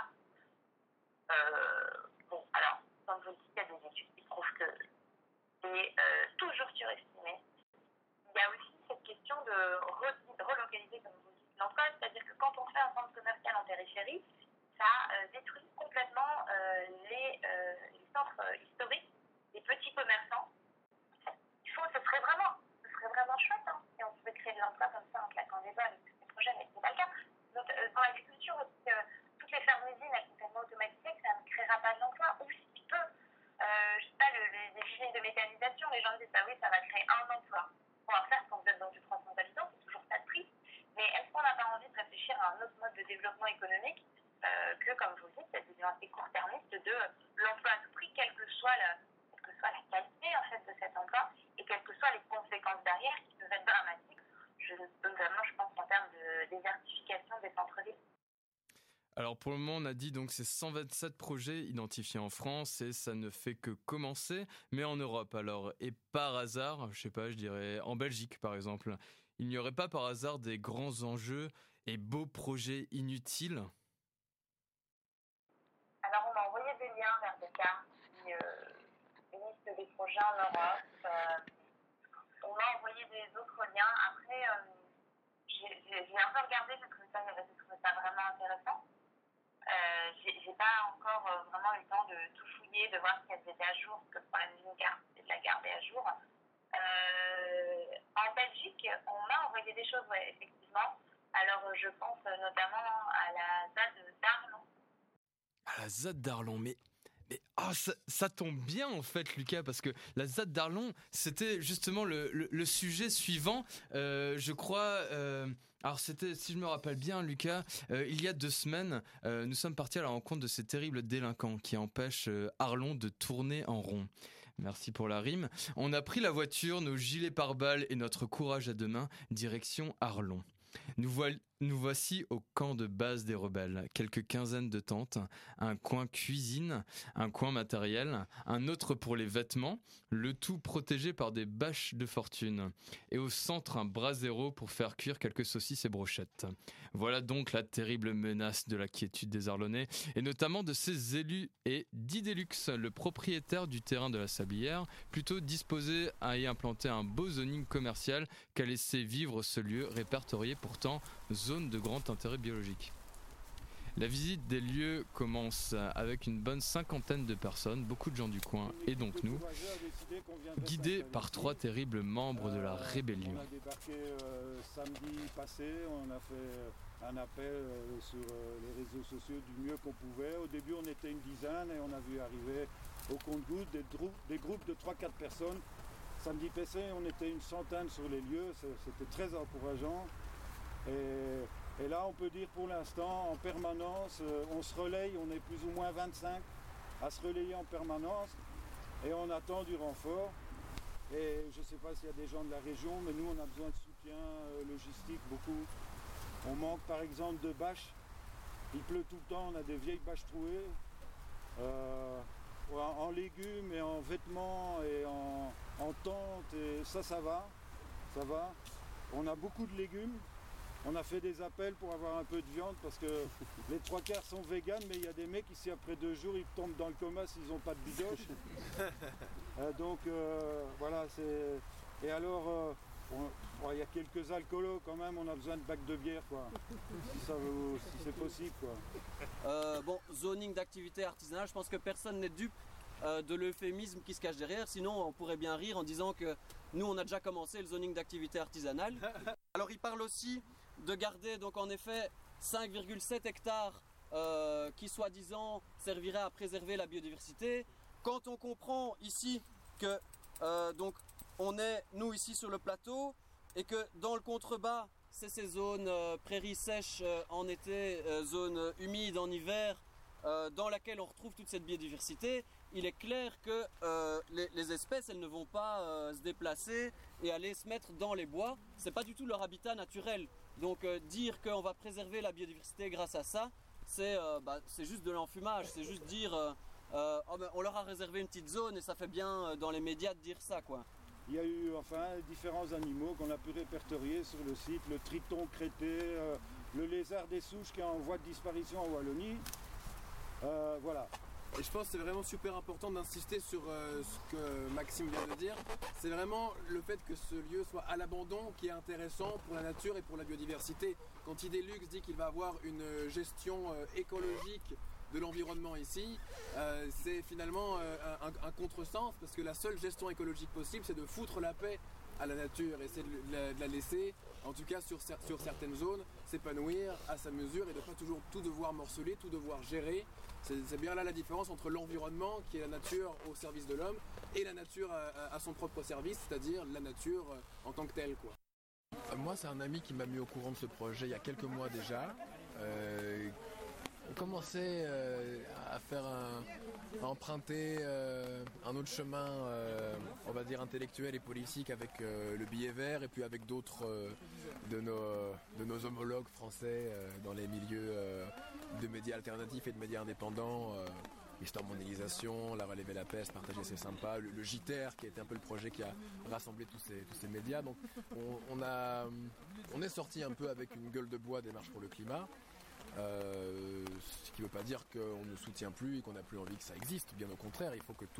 Bon, alors, comme je vous le dis, il y a des études qui prouvent que c'est toujours surestimé. Il y a aussi cette question de relocaliser, comme vous dites, l'emploi, c'est-à-dire que quand on fait un centre commercial en périphérie, ça détruit complètement les centres historiques, les petits commerçants. Ce serait vraiment chouette si on pouvait créer de l'emploi comme ça en claquant des doigts avec tous ces projets, mais ce n'est pas le cas. Donc, dans l'agriculture aussi, toutes les fermes-usines elles sont tellement automatisées que ça ne créera pas de l'emploi, ou si peu. Je sais pas, les usines de méthanisation, les gens disent bah oui, ça va créer un emploi. On va faire quand vous êtes dans du 300 habitants, c'est toujours ça de prix. Mais est-ce qu'on n'a pas envie de réfléchir à un autre mode de développement économique que, comme vous le dites, cette vision assez court-termiste de l'emploi à tout prix, quelle que soit la qualité en fait, de cet emploi et quelles que soient les conséquences derrière qui peuvent être dramatiques, notamment je pense en termes de désertification des centres-villes. Alors pour le moment, on a dit donc c'est 127 projets identifiés en France et ça ne fait que commencer, mais en Europe alors. Et par hasard, je sais pas, je dirais en Belgique par exemple, il n'y aurait pas par hasard des grands enjeux et beaux projets inutiles? Alors on a envoyé des liens vers des cartes qui listent des projets en Europe. On a envoyé des autres liens. Après, j'ai un peu regardé, j'ai trouvé ça vraiment intéressant. J'ai pas encore vraiment eu le temps de tout fouiller, de voir si elles étaient à jour, parce que le problème d'une carte, c'est de la garder à jour. En Belgique, on m'a envoyé des choses, ouais, effectivement. Alors, je pense notamment à la ZAD d'Arlon. À la ZAD d'Arlon, mais ça tombe bien en fait, Lucas, parce que la ZAD d'Arlon, c'était justement le sujet suivant. Je crois. Alors c'était, si je me rappelle bien, Lucas, il y a 2 semaines, nous sommes partis à la rencontre de ces terribles délinquants qui empêchent Arlon de tourner en rond. Merci pour la rime. On a pris la voiture, nos gilets pare-balles et notre courage à 2 mains, direction Arlon. Nous Nous voici au camp de base des rebelles. Quelques quinzaines de tentes, un coin cuisine, un coin matériel, un autre pour les vêtements, le tout protégé par des bâches de fortune. Et au centre, un brasero pour faire cuire quelques saucisses et brochettes. Voilà donc la terrible menace de la quiétude des Arlonnais, et notamment de ses élus et d'Idelux, le propriétaire du terrain de la Sablière, plutôt disposé à y implanter un beau zoning commercial qu'a laissé vivre ce lieu répertorié pourtant zone de grand intérêt biologique. La visite des lieux commence avec une bonne cinquantaine de personnes, beaucoup de gens du coin et donc nous, guidés par 3 terribles membres de la rébellion. On a débarqué samedi passé, on a fait un appel sur les réseaux sociaux du mieux qu'on pouvait. Au début on était une dizaine et on a vu arriver au compte-gouttes des groupes de 3-4 personnes. Samedi passé on était une centaine sur les lieux, c'était très encourageant. Et là, on peut dire pour l'instant, en permanence, on se relaye, on est plus ou moins 25 à se relayer en permanence et on attend du renfort. Et je ne sais pas s'il y a des gens de la région, mais nous, on a besoin de soutien logistique, beaucoup. On manque par exemple de bâches. Il pleut tout le temps, on a des vieilles bâches trouées. En légumes et en vêtements et en tentes, et ça va. On a beaucoup de légumes. On a fait des appels pour avoir un peu de viande parce que les 3/4 sont véganes, mais il y a des mecs ici après 2 jours, ils tombent dans le coma s'ils n'ont pas de bidoche. Donc voilà, c'est... Et alors, il y a quelques alcoolos quand même, on a besoin de bacs de bière, quoi. Si c'est possible, quoi. Bon, zoning d'activité artisanale, je pense que personne n'est dupe de l'euphémisme qui se cache derrière. Sinon, on pourrait bien rire en disant que nous, on a déjà commencé le zoning d'activité artisanale. Alors, il parle aussi de garder donc en effet 5,7 hectares qui soi-disant serviraient à préserver la biodiversité. Quand on comprend ici que donc on est nous ici sur le plateau et que dans le contrebas c'est ces zones prairies sèches en été, zones humides en hiver, dans laquelle on retrouve toute cette biodiversité, il est clair que les espèces elles ne vont pas se déplacer et aller se mettre dans les bois. C'est pas du tout leur habitat naturel. Donc dire qu'on va préserver la biodiversité grâce à ça, c'est juste de l'enfumage. C'est juste dire on leur a réservé une petite zone et ça fait bien dans les médias de dire ça, quoi. Il y a eu différents animaux qu'on a pu répertorier sur le site, le triton crété, le lézard des souches qui est en voie de disparition en Wallonie. Voilà. Et je pense que c'est vraiment super important d'insister sur ce que Maxime vient de dire. C'est vraiment le fait que ce lieu soit à l'abandon qui est intéressant pour la nature et pour la biodiversité. Quand Idelux dit qu'il va avoir une gestion écologique de l'environnement ici, c'est finalement un contresens parce que la seule gestion écologique possible, c'est de foutre la paix à la nature et c'est de la laisser, en tout cas sur certaines zones, s'épanouir à sa mesure et de ne pas toujours tout devoir morceler, tout devoir gérer. C'est bien là la différence entre l'environnement qui est la nature au service de l'homme et la nature à son propre service, c'est-à-dire la nature en tant que telle, quoi. Moi, c'est un ami qui m'a mis au courant de ce projet il y a quelques mois déjà. On commençait à emprunter un autre chemin, on va dire intellectuel et politique avec le billet vert et puis avec d'autres de nos homologues français dans les milieux de médias alternatifs et de médias indépendants. Histoire mondialisation, La Relève et la Peste, Partager c'est sympa, le JTR qui a été un peu le projet qui a rassemblé tous ces médias. Donc on est sorti un peu avec une gueule de bois des marches pour le climat. Ce qui ne veut pas dire qu'on ne soutient plus et qu'on n'a plus envie que ça existe. Bien au contraire, il faut que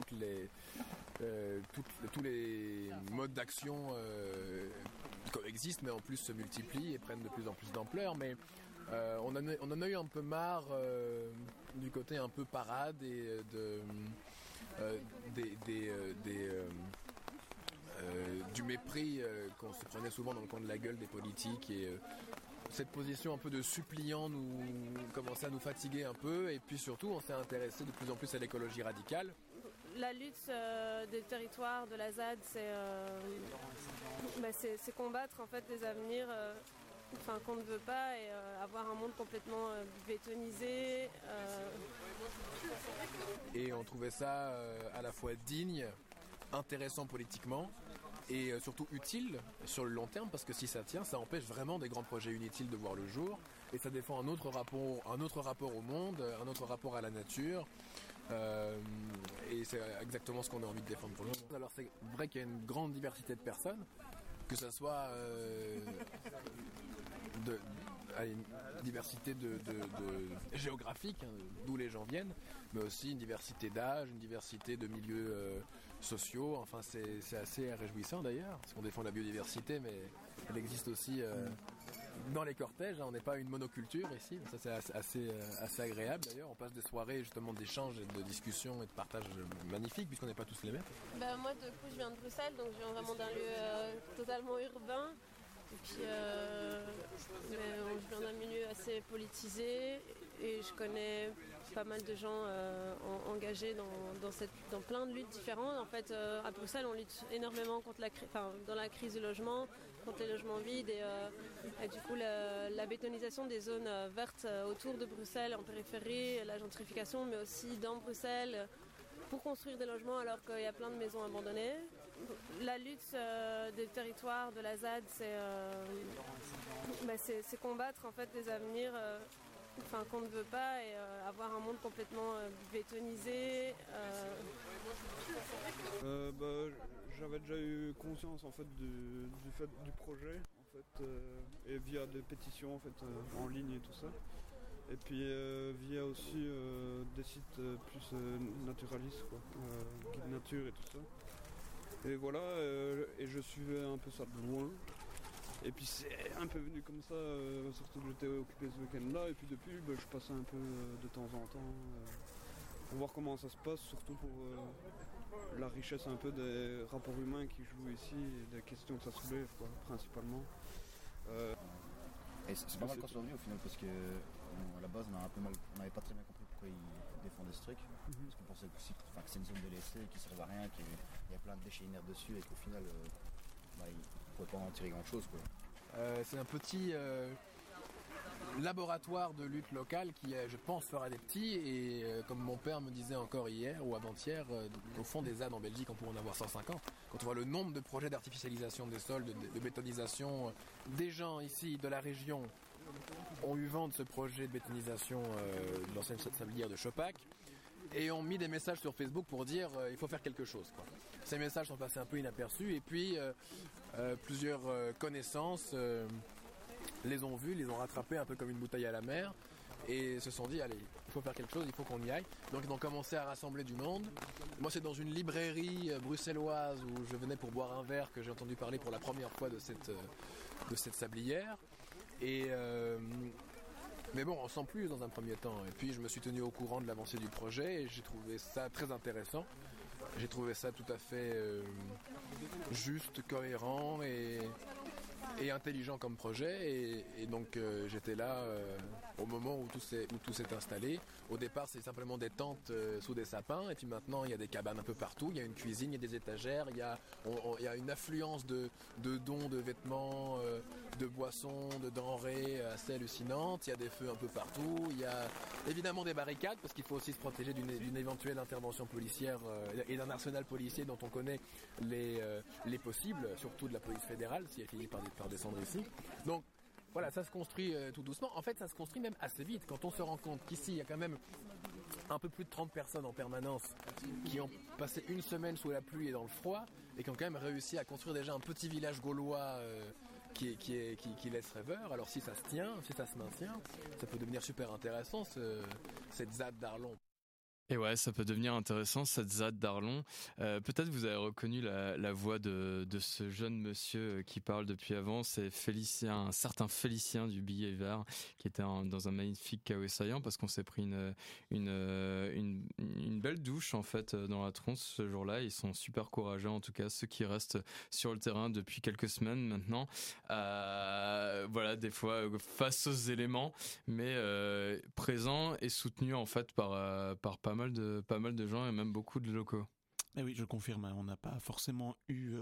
tous les modes d'action coexistent, mais en plus se multiplient et prennent de plus en plus d'ampleur. Mais on en a eu un peu marre du côté un peu parade et du mépris qu'on se prenait souvent dans le coin de la gueule des politiques et cette position un peu de suppliant nous commençait à nous fatiguer un peu et puis surtout on s'est intéressé de plus en plus à l'écologie radicale. La lutte des territoires de la ZAD, c'est combattre en fait des avenirs qu'on ne veut pas et avoir un monde complètement bétonisé. Et on trouvait ça à la fois digne intéressant politiquement et surtout utile sur le long terme, parce que si ça tient, ça empêche vraiment des grands projets inutiles de voir le jour, et ça défend un autre rapport au monde, un autre rapport à la nature, et c'est exactement ce qu'on a envie de défendre pour le moment. Alors c'est vrai qu'il y a une grande diversité de personnes, que ça soit une diversité de géographique, d'où les gens viennent, mais aussi une diversité d'âge, une diversité de milieux sociaux. Enfin, c'est assez réjouissant d'ailleurs, parce qu'on défend la biodiversité, mais elle existe aussi dans les cortèges. On n'est pas une monoculture ici, ça c'est assez agréable d'ailleurs. On passe des soirées justement d'échanges et de discussions et de partage magnifiques, puisqu'on n'est pas tous les mêmes. Moi, du coup, je viens de Bruxelles, donc je viens vraiment d'un lieu totalement urbain. Et puis, je viens d'un milieu assez politisé et je connais pas mal de gens engagés dans plein de luttes différentes. En fait, à Bruxelles, on lutte énormément contre dans la crise du logement, contre les logements vides et du coup la bétonisation des zones vertes autour de Bruxelles, en périphérie, la gentrification, mais aussi dans Bruxelles, pour construire des logements alors qu'il y a plein de maisons abandonnées. La lutte des territoires, de la ZAD, c'est combattre en fait des avenirs qu'on ne veut pas et avoir un monde complètement bétonisé. J'avais déjà eu conscience en fait du fait du projet en fait, et via des pétitions en fait en ligne et tout ça. Et puis via aussi des sites plus naturalistes, quoi, guide nature et tout ça. Et voilà, et je suivais un peu ça de loin. Et puis c'est un peu venu comme ça, surtout que j'étais occupé ce week-end-là. Et puis depuis, je passais un peu de temps en temps pour voir comment ça se passe, surtout pour la richesse un peu des rapports humains qui jouent ici et des questions que ça soulève, quoi, principalement. Et c'est pas mal qu'on soit venu au final, parce que à la base on n'avait pas très bien compris pourquoi ils défendaient ce truc, parce qu'on pensait aussi que c'est une zone délaissée qui ne servait à rien, qu'il y a plein de déchets inertes dessus et qu'au final ils ne pouvaient pas en tirer grand chose, quoi. C'est un petit laboratoire de lutte locale qui, je pense, fera des petits, et comme mon père me disait encore hier ou avant-hier, au fond des ZAD en Belgique on pourrait en avoir 150. Quand on voit le nombre de projets d'artificialisation des sols, de bétonisation, des gens ici de la région ont eu vent de ce projet de bétonisation de l'ancienne sablière de Chopac, et ont mis des messages sur Facebook pour dire il faut faire quelque chose, quoi. Ces messages sont passés un peu inaperçus, et puis plusieurs connaissances les ont vus, les ont rattrapés un peu comme une bouteille à la mer, et se sont dit allez, il faut faire quelque chose, il faut qu'on y aille. Donc ils ont commencé à rassembler du monde. Moi c'est dans une librairie bruxelloise où je venais pour boire un verre que j'ai entendu parler pour la première fois de cette sablière, et mais bon, sans plus dans un premier temps. Et puis je me suis tenu au courant de l'avancée du projet et j'ai trouvé ça très intéressant. J'ai trouvé ça tout à fait juste, cohérent et intelligent comme projet, et donc j'étais là au moment où tout s'est installé. Au départ c'est simplement des tentes sous des sapins, et puis maintenant il y a des cabanes un peu partout, il y a une cuisine, il y a des étagères, il y a une affluence de dons de vêtements, de boissons, de denrées assez hallucinantes, il y a des feux un peu partout, il y a évidemment des barricades parce qu'il faut aussi se protéger d'une éventuelle intervention policière et d'un arsenal policier dont on connaît les possibles, surtout de la police fédérale si elle finit par descendre ici. Donc voilà, ça se construit tout doucement. En fait, ça se construit même assez vite quand on se rend compte qu'ici, il y a quand même un peu plus de 30 personnes en permanence qui ont passé une semaine sous la pluie et dans le froid et qui ont quand même réussi à construire déjà un petit village gaulois qui laisse rêveur. Alors si ça se tient, si ça se maintient, ça peut devenir super intéressant cette ZAD d'Arlon. Et ouais, ça peut devenir intéressant, cette ZAD d'Arlon. Peut-être vous avez reconnu la voix de ce jeune monsieur qui parle depuis avant. C'est Félicien, un certain Félicien du Billet Vert, qui était dans un magnifique chaos saillant, parce qu'on s'est pris une belle douche en fait dans la tronche ce jour-là. Ils sont super courageux, en tout cas ceux qui restent sur le terrain depuis quelques semaines maintenant. Voilà, des fois face aux éléments, mais présents et soutenus en fait par pas mal de gens et même beaucoup de locaux. Et oui, je confirme, on n'a pas forcément eu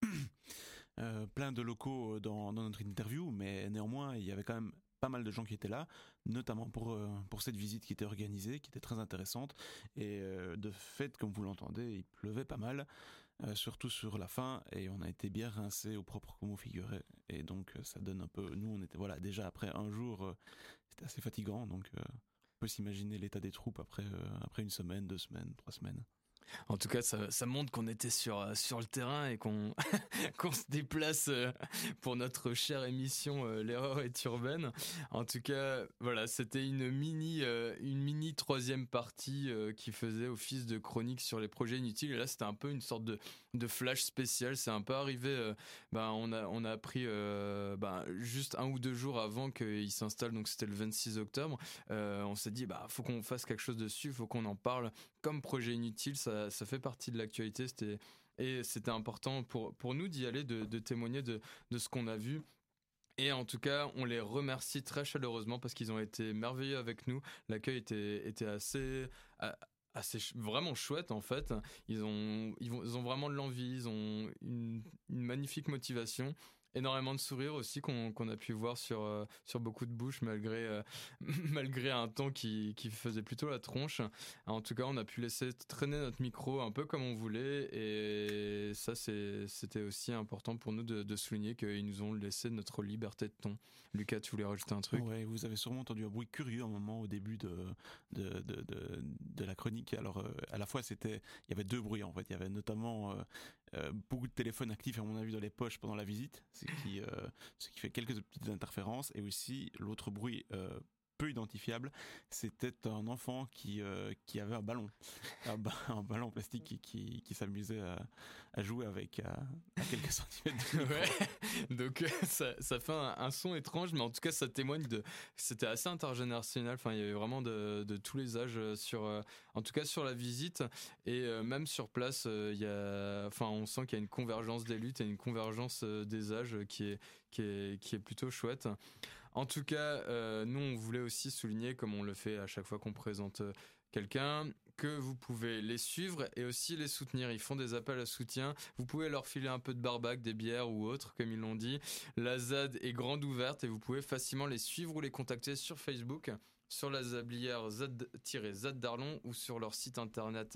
plein de locaux dans notre interview, mais néanmoins, il y avait quand même pas mal de gens qui étaient là, notamment pour cette visite qui était organisée, qui était très intéressante. Et de fait, comme vous l'entendez, il pleuvait pas mal. surtout sur la fin, et on a été bien rincé au propre comme au figuré, et donc ça donne un peu, nous on était déjà après un jour, c'était assez fatigant, donc on peut s'imaginer l'état des troupes après une semaine, 2 semaines, 3 semaines. En tout cas, ça montre qu'on était sur le terrain et qu'on qu'on se déplace pour notre chère émission L'erreur est urbaine. En tout cas, voilà, c'était une mini 3e partie qui faisait office de chronique sur les projets inutiles. Et là, c'était un peu une sorte de flash spécial. C'est un peu arrivé. On a appris juste 1 ou 2 jours avant qu'il s'installe. Donc c'était le 26 octobre. On s'est dit faut qu'on fasse quelque chose dessus. Faut qu'on en parle comme projet inutile. Ça fait partie de l'actualité, c'était important pour nous d'y aller, de témoigner de ce qu'on a vu. Et en tout cas, on les remercie très chaleureusement parce qu'ils ont été merveilleux avec nous. L'accueil était assez vraiment chouette en fait. Ils ont vraiment de l'envie, ils ont une magnifique motivation. Énormément de sourires aussi qu'on a pu voir sur beaucoup de bouches malgré un temps qui faisait plutôt la tronche. En tout cas, on a pu laisser traîner notre micro un peu comme on voulait, et ça c'était aussi important pour nous de souligner qu'ils nous ont laissé notre liberté de ton. Lucas, tu voulais rajouter un truc? Ouais, vous avez sûrement entendu un bruit curieux un moment au début de la chronique. Alors à la fois il y avait 2 bruits en fait. Il y avait notamment beaucoup de téléphones actifs à mon avis dans les poches pendant la visite, ce qui fait quelques petites interférences, et aussi l'autre bruit peu identifiable, c'était un enfant qui avait un ballon un ballon en plastique qui s'amusait à jouer avec à quelques centimètres de micro. Ouais. Donc ça fait un son étrange, mais en tout cas ça témoigne c'était assez intergénérationnel. Enfin, il y avait vraiment de tous les âges en tout cas sur la visite, et même sur place on sent qu'il y a une convergence des luttes et une convergence des âges qui est plutôt chouette. En tout cas, nous on voulait aussi souligner, comme on le fait à chaque fois qu'on présente quelqu'un, que vous pouvez les suivre et aussi les soutenir. Ils font des appels à soutien. Vous pouvez leur filer un peu de barbac, des bières ou autre, comme ils l'ont dit. La ZAD est grande ouverte et vous pouvez facilement les suivre ou les contacter sur Facebook, sur la zablière ZAD d'Arlon, ou sur leur site internet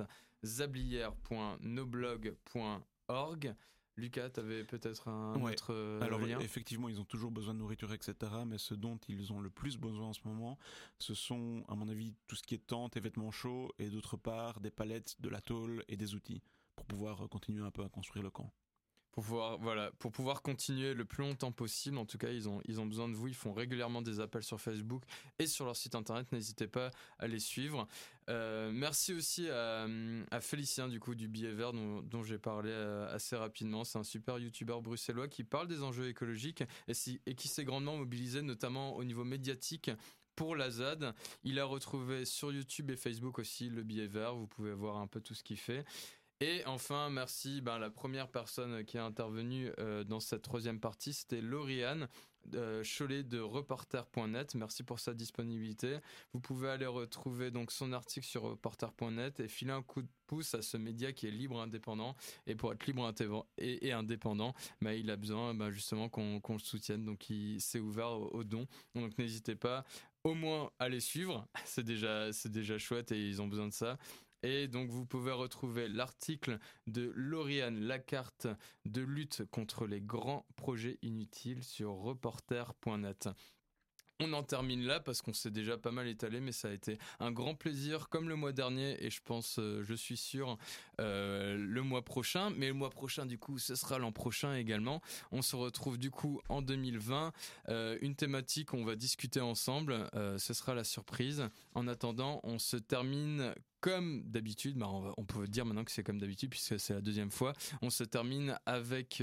zablière.noblog.org. Lucas, tu avais peut-être un autre Alors, lien. effectivement, ils ont toujours besoin de nourriture, etc. Mais ce dont ils ont le plus besoin en ce moment, ce sont, à mon avis, tout ce qui est tente et vêtements chauds, et d'autre part, des palettes, de la tôle et des outils pour pouvoir continuer un peu à construire le camp. Pour pouvoir continuer le plus longtemps possible. En tout cas, ils ont besoin de vous. Ils font régulièrement des appels sur Facebook et sur leur site internet. N'hésitez pas à les suivre. Merci aussi à Félicien du Billet Vert dont j'ai parlé assez rapidement. C'est un super youtubeur bruxellois qui parle des enjeux écologiques et qui s'est grandement mobilisé, notamment au niveau médiatique, pour la ZAD. Il a retrouvé sur YouTube et Facebook aussi le Billet Vert. Vous pouvez voir un peu tout ce qu'il fait. Et enfin, merci, la première personne qui est intervenue dans cette 3e partie, c'était Lauriane Cholet de reporter.net. Merci pour sa disponibilité. Vous pouvez aller retrouver donc son article sur reporter.net et filer un coup de pouce à ce média qui est libre, indépendant. Et pour être libre et indépendant, il a besoin justement qu'on le soutienne. Donc il s'est ouvert aux dons. Donc n'hésitez pas au moins à les suivre. C'est déjà chouette et ils ont besoin de ça. Et donc vous pouvez retrouver l'article de Lauriane, la carte de lutte contre les grands projets inutiles, sur reporter.net. On en termine là parce qu'on s'est déjà pas mal étalé, mais ça a été un grand plaisir comme le mois dernier, et je suis sûr le mois prochain. Mais le mois prochain, du coup, ce sera l'an prochain également. On se retrouve du coup en 2020. Une thématique qu'on va discuter ensemble, ce sera la surprise. En attendant, on se termine comme d'habitude. On peut dire maintenant que c'est comme d'habitude puisque c'est la 2e fois. On se termine avec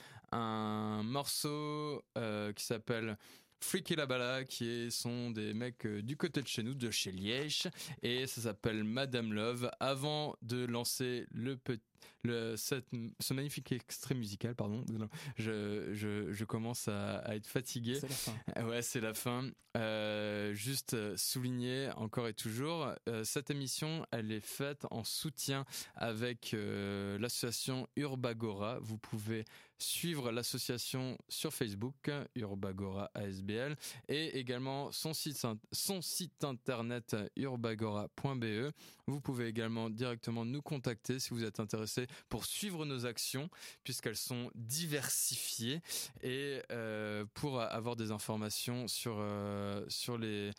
un morceau qui s'appelle Freaky Labala, qui sont des mecs du côté de chez nous, de chez Liège, et ça s'appelle Madame Love. Avant de lancer ce magnifique extrait musical, pardon, je commence à être fatigué. C'est la fin. Ouais, c'est la fin. Juste souligner encore et toujours, cette émission, elle est faite en soutien avec l'association Urbagora. Vous pouvez suivre l'association sur Facebook, Urbagora ASBL, et également son site internet urbagora.be. Vous pouvez également directement nous contacter si vous êtes intéressé c'est pour suivre nos actions, puisqu'elles sont diversifiées, et pour avoir des informations sur les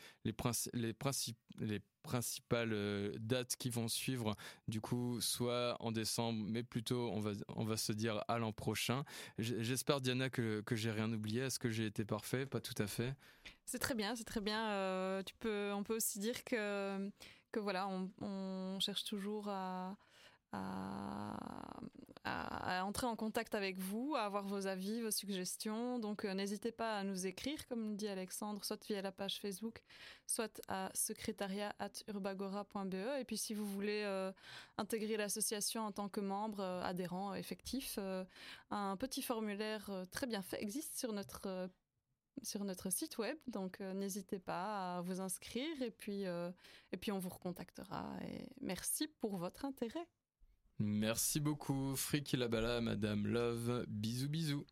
principales dates qui vont suivre, du coup, soit en décembre, mais plutôt on va se dire à l'an prochain. J'espère, Diana, que j'ai rien oublié. Est-ce que j'ai été parfait? Pas tout à fait. C'est très bien, c'est très bien. On peut aussi dire que voilà, on cherche toujours à entrer en contact avec vous, à avoir vos avis, vos suggestions. Donc n'hésitez pas à nous écrire, comme dit Alexandre, soit via la page Facebook, soit à secrétariat@urbagora.be. Et puis si vous voulez intégrer l'association en tant que membre adhérent effectif, un petit formulaire très bien fait existe sur notre site web, donc n'hésitez pas à vous inscrire et puis on vous recontactera. Et merci pour votre intérêt. Merci beaucoup, Friki Labala, Madame Love, bisous bisous.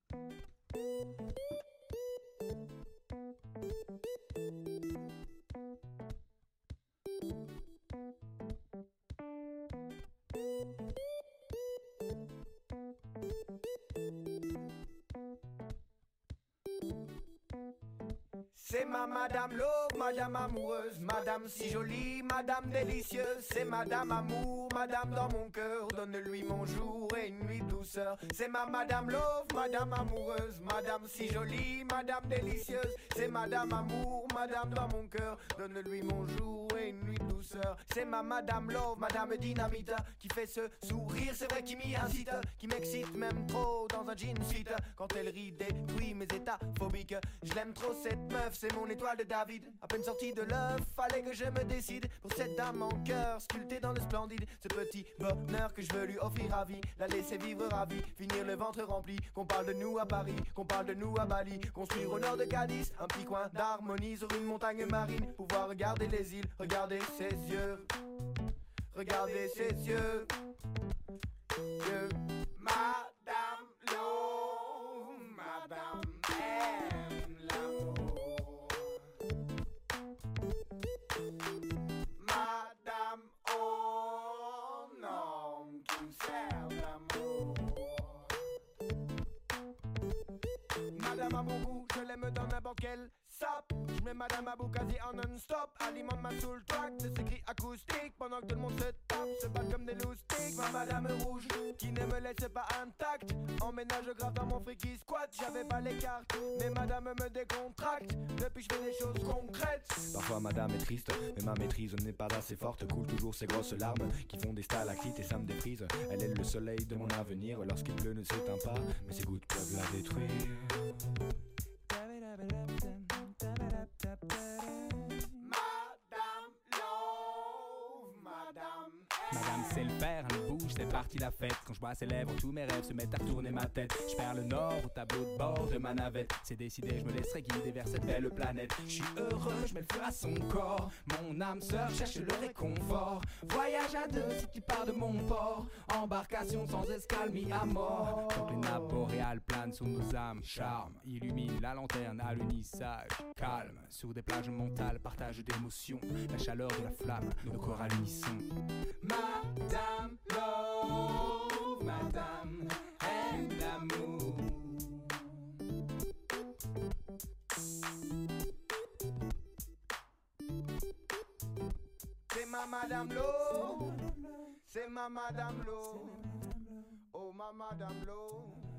C'est ma Madame Love, Madame amoureuse, Madame si jolie, Madame délicieuse. C'est Madame amour, Madame dans mon cœur. Donne-lui mon jour et une nuit de douceur. C'est ma Madame Love, Madame amoureuse, Madame si jolie, Madame délicieuse. C'est Madame amour, Madame dans mon cœur. Donne-lui mon jour et une nuit de douceur. C'est ma Madame Love, Madame dynamite, qui fait ce sourire, c'est vrai qui m'y incite, qui m'excite même trop dans un jean suite. Quand elle rit, détruit mes états phobiques. Je l'aime trop cette meuf, c'est mon étoile de David. À peine sortie de l'œuf, fallait que je me décide pour cette dame en cœur, sculptée dans le splendide. Ce petit bonheur que je veux lui offrir à vie, la laisser vivre ravie, finir le ventre rempli. Qu'on parle de nous à Paris, qu'on parle de nous à Bali, construire au nord de Cadiz un petit coin d'harmonie sur une montagne marine. Pouvoir regarder les îles, regarder ses yeux, regarder ses yeux. Madame Love, Madame aime l'amour. Madame, oh non, qui me sert d'amour. Madame a bon goût, je l'aime dans n'importe quel sap. Je mets Madame Abou quasi en non-stop. Alimente ma soul track de ces cris acoustiques pendant que tout le monde se tape, se bat comme des loustiques. Ma Madame rouge qui ne me laisse pas intact. Emménage grave dans mon friki squat. J'avais pas les cartes, mais Madame me décontracte. Depuis je fais des choses concrètes. Parfois Madame est triste, mais ma maîtrise n'est pas assez forte. Coule toujours ces grosses larmes qui font des stalactites et ça me déprise. Elle est le soleil de mon avenir. Lorsqu'il pleut ne s'éteint pas, mais ses gouttes peuvent la détruire. Madame sait le faire, elle bouge, c'est parti la fête. Quand je vois ses lèvres, tous mes rêves se mettent à retourner ma tête. Je perds le nord au tableau de bord de ma navette. C'est décidé, je me laisserai guider vers cette belle planète. Je suis heureux, je mets le feu à son corps. Mon âme sœur cherche le réconfort. Voyage à deux si tu pars de mon port. Embarcation sans escale, mis à mort. Quand les nappes boréales planent sous nos âmes, charme illumine la lanterne à l'unissage. Calme, sur des plages mentales, partage d'émotions. La chaleur de la flamme, nos corps à l'unisson. Madame Love, Madame aime l'amour. C'est ma Madame Love, c'est ma Madame Love, oh ma Madame Love.